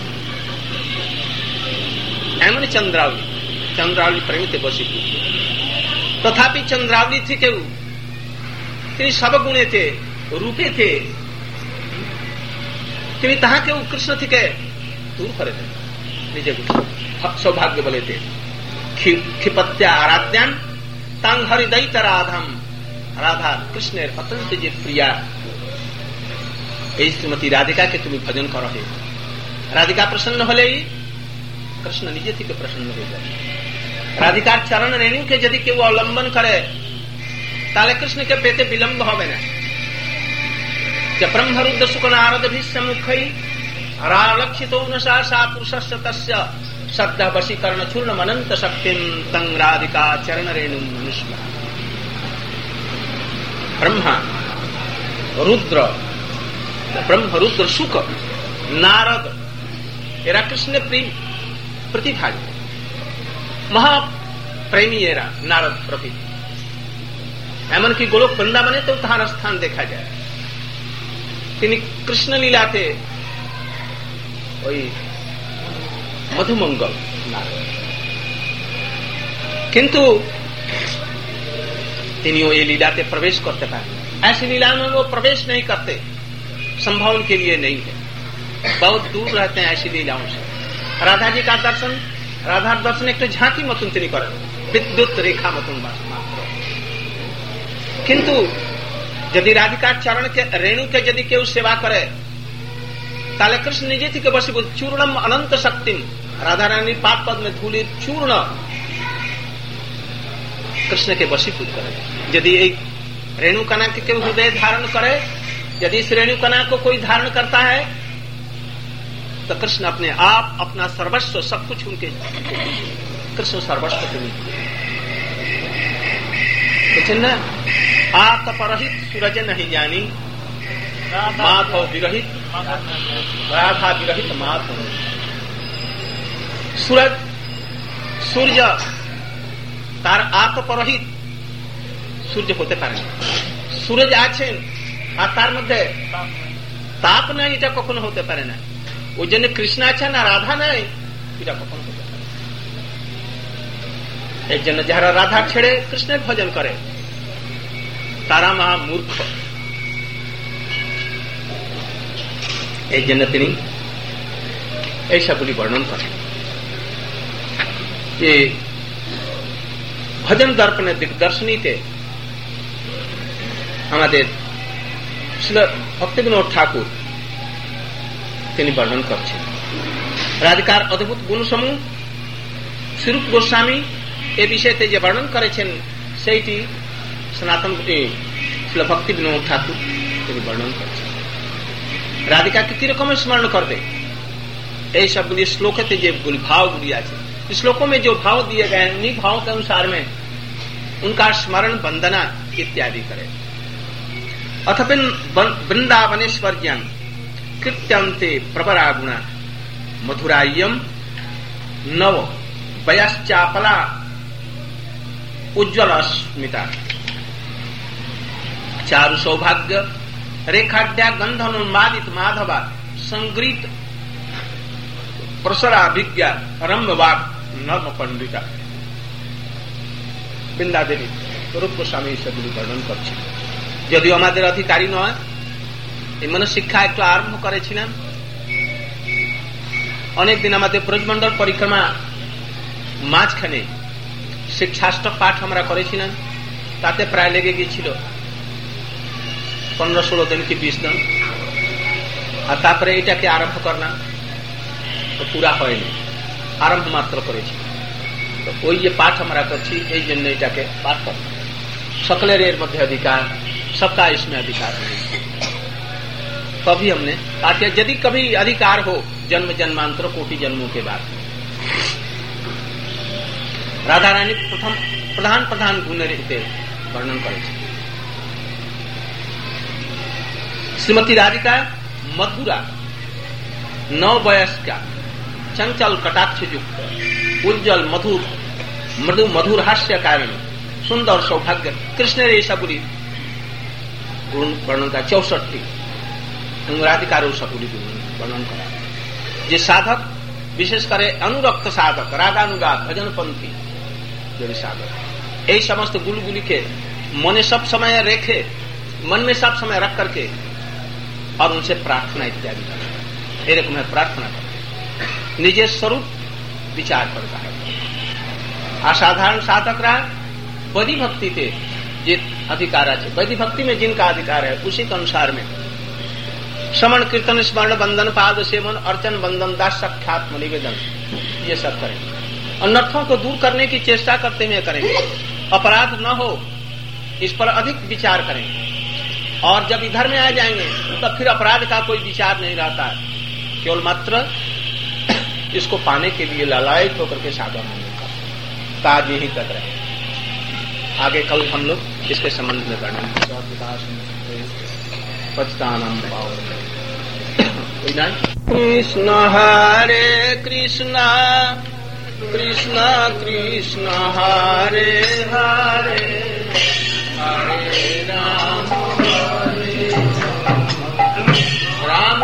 এমনই চন্দ্রাবলী চন্দ্রাবলী প্রেমিতে বশীভূত। তথাপি চন্দ্রাবলী থেকেও তিনি সবগুণেতে, রূপেতে তিনি তাহাকেও কৃষ্ণ থেকে দূর করে দেন। নিজে সৌভাগ্য বলেতে ক্ষিপত্যা আরাধ্যান তাং হরিদয়িত রাধাম। রাধা কৃষ্ণের অত্যন্ত যে প্রিয়া, এই শ্রীমতী রাধিকাকে তুমি ভজন করো। হে রাধিকা প্রসন্ন হলেই কৃষ্ণ নিজে থেকে প্রসন্ন হয়ে যায়। রাধিকার চরণ রেণুকে যদি কেউ অবলম্বন করে তাহলে কৃষ্ণকে পেতে বিলম্ব হবে না। যে ব্রহ্মরুদ্র শুক নারদ ভিসমুখৈ রালক্ষিতো নশা পুরুষস্য তস্য শ্রদ্ধা বশীকরণ চূর্ণম অনন্ত শক্তিম তং রাধিকা চরণ রেণু মনুষ্য। ব্রহ্মা রুদ্র ব্রহ্ম রুদ্র শুক নারদ এরা কৃষ্ণের প্রতিভাগ মহাপ্রেমী, এরা নারদ প্রভৃতি। এমনকি গোলক বৃন্দাবনে তো তাহার স্থান দেখা যায়। তিনি কৃষ্ণ লীলাতে ওই মধুমঙ্গল নারদ, কিন্তু তিনি वो ये लीलाते प्रवेश करते पाए। ऐसी लीला में वो प्रवेश नहीं करते, संभव उनके लिए नहीं है, बहुत दूर रहते हैं ऐसी लीलाओं से। राधा जी का दर्शन, राधा दर्शन एक तो झांकी मतुन তিনি করেন, বিদ্যুৎ রেখা মতন মাত্র। কিন্তু যদি রাধিকার চরণকে রেণুকে যদি কেউ সেবা করে তাহলে কৃষ্ণ নিজে থেকে বশীভূত। চূর্ণম অনন্ত শক্তিম, রাধা রানীর পাদ পদ্মে ধুলির চূর্ণ কৃষ্ণকে বশীভূত করে। যদি এই रेणु कना के केवल हृदय धारण करे, यदि इस रेणु कना को कोई धारण करता है तो कृष्ण अपने आप अपना सर्वस्व सब कुछ उनके, कृष्ण सर्वस्व के न आतपरहित सूरज नहीं जानी, माधव विरहित राधा विरहित माधव। सूरज सूर्य तार आतपरहित সূর্য হতে পারে না। সূরজ আছেন আর তার মধ্যে তাপ নাই, এটা কখনো হতে পারে না। ওই জন্য কৃষ্ণ আছেন আর রাধা নাই, এটা কখনো হতে পারে না। এই জন্য যারা রাধা ছেড়ে কৃষ্ণের ভজন করে তারা মহা মূর্খ। এই জন্য তিনি এইসবগুলি বর্ণন করেন যে ভজন দর্পণের দিগদর্শনীতে আমাদের শ্রী ভক্তিবিনোদ ঠাকুর তিনি বর্ণন করছেন রাধিকার অদ্ভুত গুণসমূহ। শ্রীরূপ গোস্বামী এ বিষয়তে যে বর্ণন করেছেন সেইটি সনাতন শ্রী ভক্তিবিনোদ ঠাকুর তিনি বর্ণন করছেন। রাধিকাকে কিরকম স্মরণ করবে, এই सबগুলি শ্লোকেতে যে भावগুলি আছে, श्लोकों में जो भाव दिए गए हैं उन्हीं भावों के अनुसार में उनका स्मरण वंदना इत्यादि करे। अथ वृंदावनेश्वर्यं कृत्यंते प्रवरा गुणा मधुराय्यम नव वयश्चापला उज्ज्वल अस्मिता। चारु सौभाग्य रेखाढ्या गंधनुन्मादित माधवा संगृत प्रसराभिज्ञा रम्यवाग नर्म पंडिता বৃন্দা দেবী রূপ গোস্বামী সেগুলি বর্ণন করছি। যদিও আমাদের অধিকারী নয়, এমন শিক্ষা একটু আরম্ভ করেছিলাম। অনেকদিন আমাদের ব্রজমন্ডল পরিক্রমা মাঝখানে শিক্ষাষ্টক পাঠ আমরা করেছিলাম, তাতে প্রায় লেগে গিয়েছিল পনেরো ষোলো দিন কি বিশ দিন, আর তারপরে এটাকে আরম্ভ করলাম, তো পুরা হয়নি, আরম্ভ মাত্র করেছি। তো ওই যে পাঠ আমরা করছি এই জন্য এটাকে পাঠ করলাম। সকলের এর মধ্যে अधिकार, सबका इसमें अधिकार है। कभी हमने पाठ किया, यदि कभी अधिकार हो जन्म जन्मांतर कोटि जन्मों के बाद। राधा रानी प्रथम प्रधान प्रधान गुण रहते वर्णन करे। श्रीमती राधिका मधुरा नौ वयस्का चंचल कटाक्ष युक्त उज्जवल मधुर मृदु मधुर हास्य कारण सुंदर सौभाग्य कृष्ण रे सबुरी गुण वर्णन का चौसठ थी राधिकारो सबुरी वर्णन करा। जे साधक विशेष करे अनुरक्त साधक रागानुगा भजन पंथी जो साधक यही समस्त गुलगुली के मने सब समय रेखे, मन में सब समय रख करके और उनसे प्रार्थना इत्यादि करे। एक मैं प्रार्थना कर निजे स्वरूप विचार करता है। असाधारण साधक रहा बदी भक्ति थे जे अधिकार है, बदी भक्ति में जिनका अधिकार है उसी के अनुसार में श्रवण कीर्तन स्मरण बंधन पाद सेवन अर्चन बंधन दास साक्षात्म निवेदन ये सब करेंगे। अनर्थों को दूर करने की चेष्टा करते हुए करेंगे। अपराध न हो इस पर अधिक विचार करेंगे, और जब इधर में आ जाएंगे तब फिर अपराध का कोई विचार नहीं रहता है, केवल मात्र इसको पाने के लिए लालायित होकर के साधन होने का काज यही कर रहे हैं। आगे कल हम लोग इसके संबंध में वर्णन कृष्ण हरे कृष्ण कृष्ण कृष्ण हरे हरे हरे राम हरे राम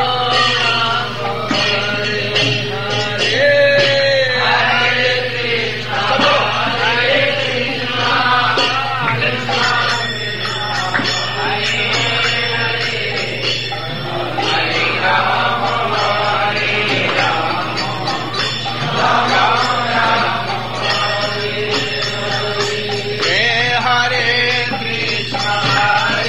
Hare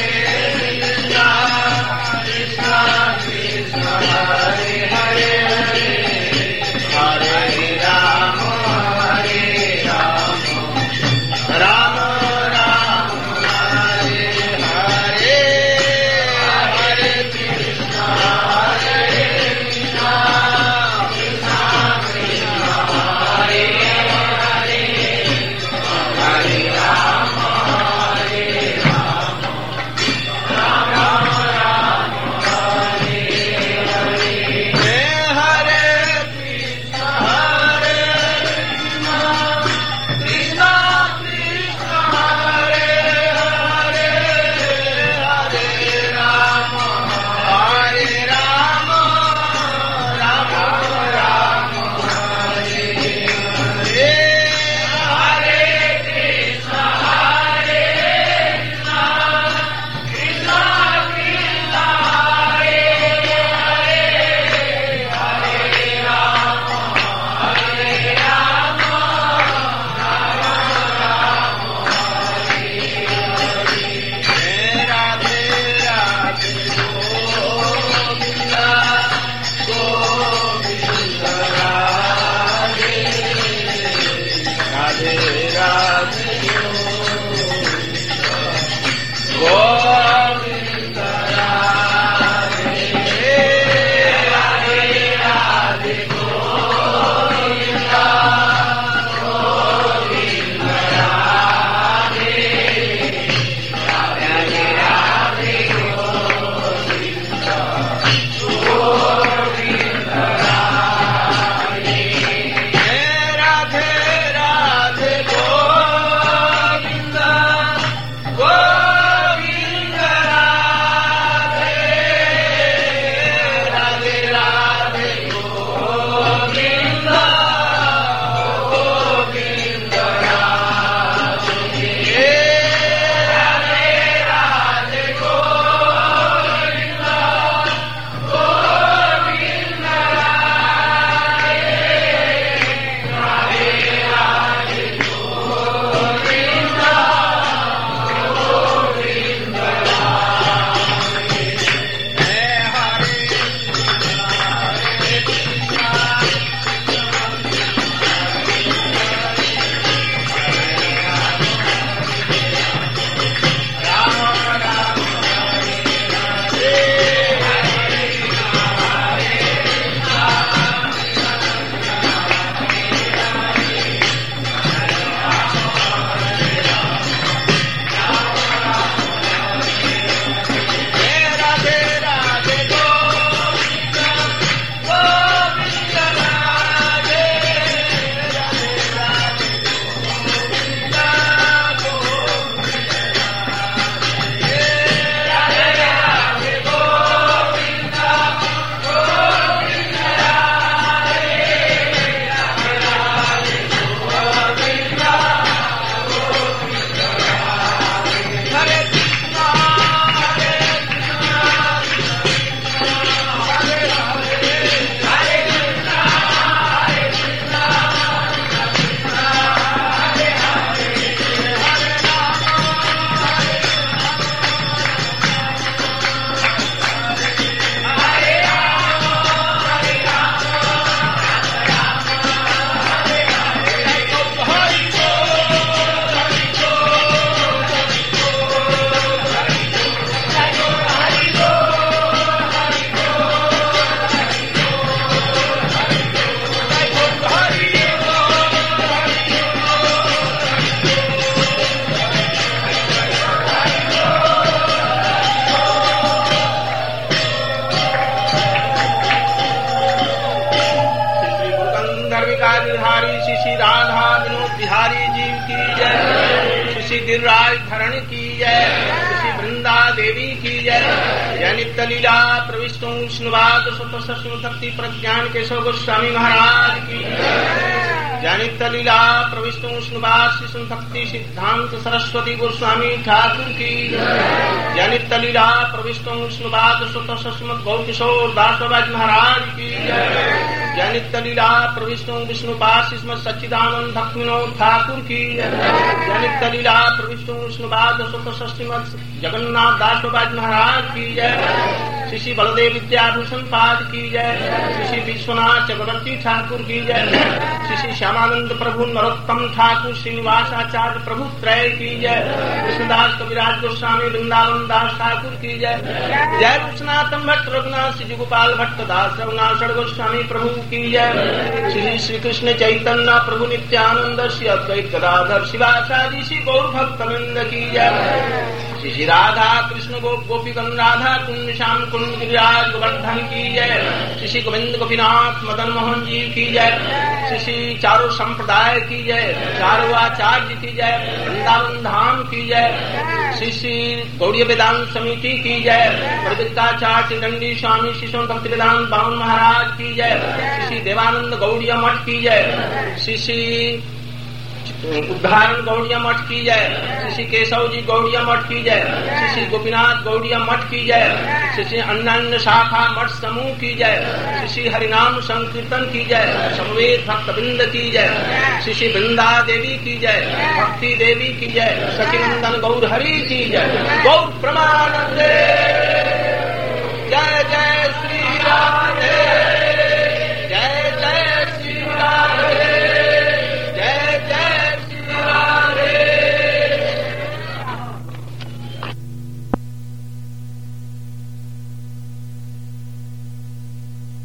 की जय। श्री गिरिराज धरण की जय। श्री वृंदा देवी की जय। जय नित्य लीला प्रविष्टु विष्णुवाद स्वतः शक्ति प्रज्ञान केशव गोस्वामी महाराज की जय। नित्य लीला प्रविष्टु विष्णुवाद श्री भक्ति सिद्धांत सरस्वती गोस्वामी ठाकुर की जय। नित्य लीला प्रविष्टु विष्णुवाद स्वतः श्रीमद गौर किशोर दास महाराज की जय। जय नित्य लीला प्रविष्णु विष्णुपाद श्रीमद सच्चिदानंद भक्ति विनोद ठाकुर की जय। नित्य लीला प्रविष्णु विष्णुपाद स्वतः श्रीमद जगन्नाथ दास महाराज की जय। श्री श्री बलदेव विद्याभूषण पाद की जय। श्री श्री विश्वनाथ चक्रवर्ती ठाकुर की जय। श्री श्री श्यामानंद प्रभु नरोत्तम ठाकुर श्रीनिवासाचार्य प्रभु त्रय की जय। कृष्णदास कविराज गोस्वामी वृंदावन दास ठाकुर की जय। जय कृष्णातम भट्ट रघुनाथ श्री गोपाल भट्ट दास रघुनाथ गोस्वामी प्रभु की जय। श्री श्री कृष्ण चैतन्य प्रभु नित्यानंद श्री अद्वैत गदाधर शिवाचार्य श्री गौर भक्तवृंद की जय। श्री श्री राधा कृष्ण गो गोपीगण राधा कुंड श्याम कुंड गिरिराज गोवर्धन की जय। श्री श्री गोविंद गोपीनाथ मदन मोहन जी की जय। श्री श्री चारों संप्रदाय की जय। चारों आचार्य की जय। वृंदावन धाम की जय। श्री श्री गौड़ीय वेदांत समिति की जय। प्रवृत्ताचार्य दंडी स्वामी श्री सोन भक्ति वेदांत बावन महाराज की जय। श्री श्री देवानंद गौड़िया मठ की जय। श्री श्री उद्धारण गौड़िया मठ की जय। श्री श्री केशव जी गौड़िया मठ की जय। श्री श्री गोपीनाथ गौड़िया मठ की जय। श्री श्री अन्य शाखा मठ समूह की जय। श्री श्री हरिनाम संकीर्तन की जय। समवेत भक्तवृंद की जय। श्री श्री वृंदा देवी की जय। भक्ति देवी की जय। सचिनंदन गौर हरि की जय। गौर प्रमानंदे जय जय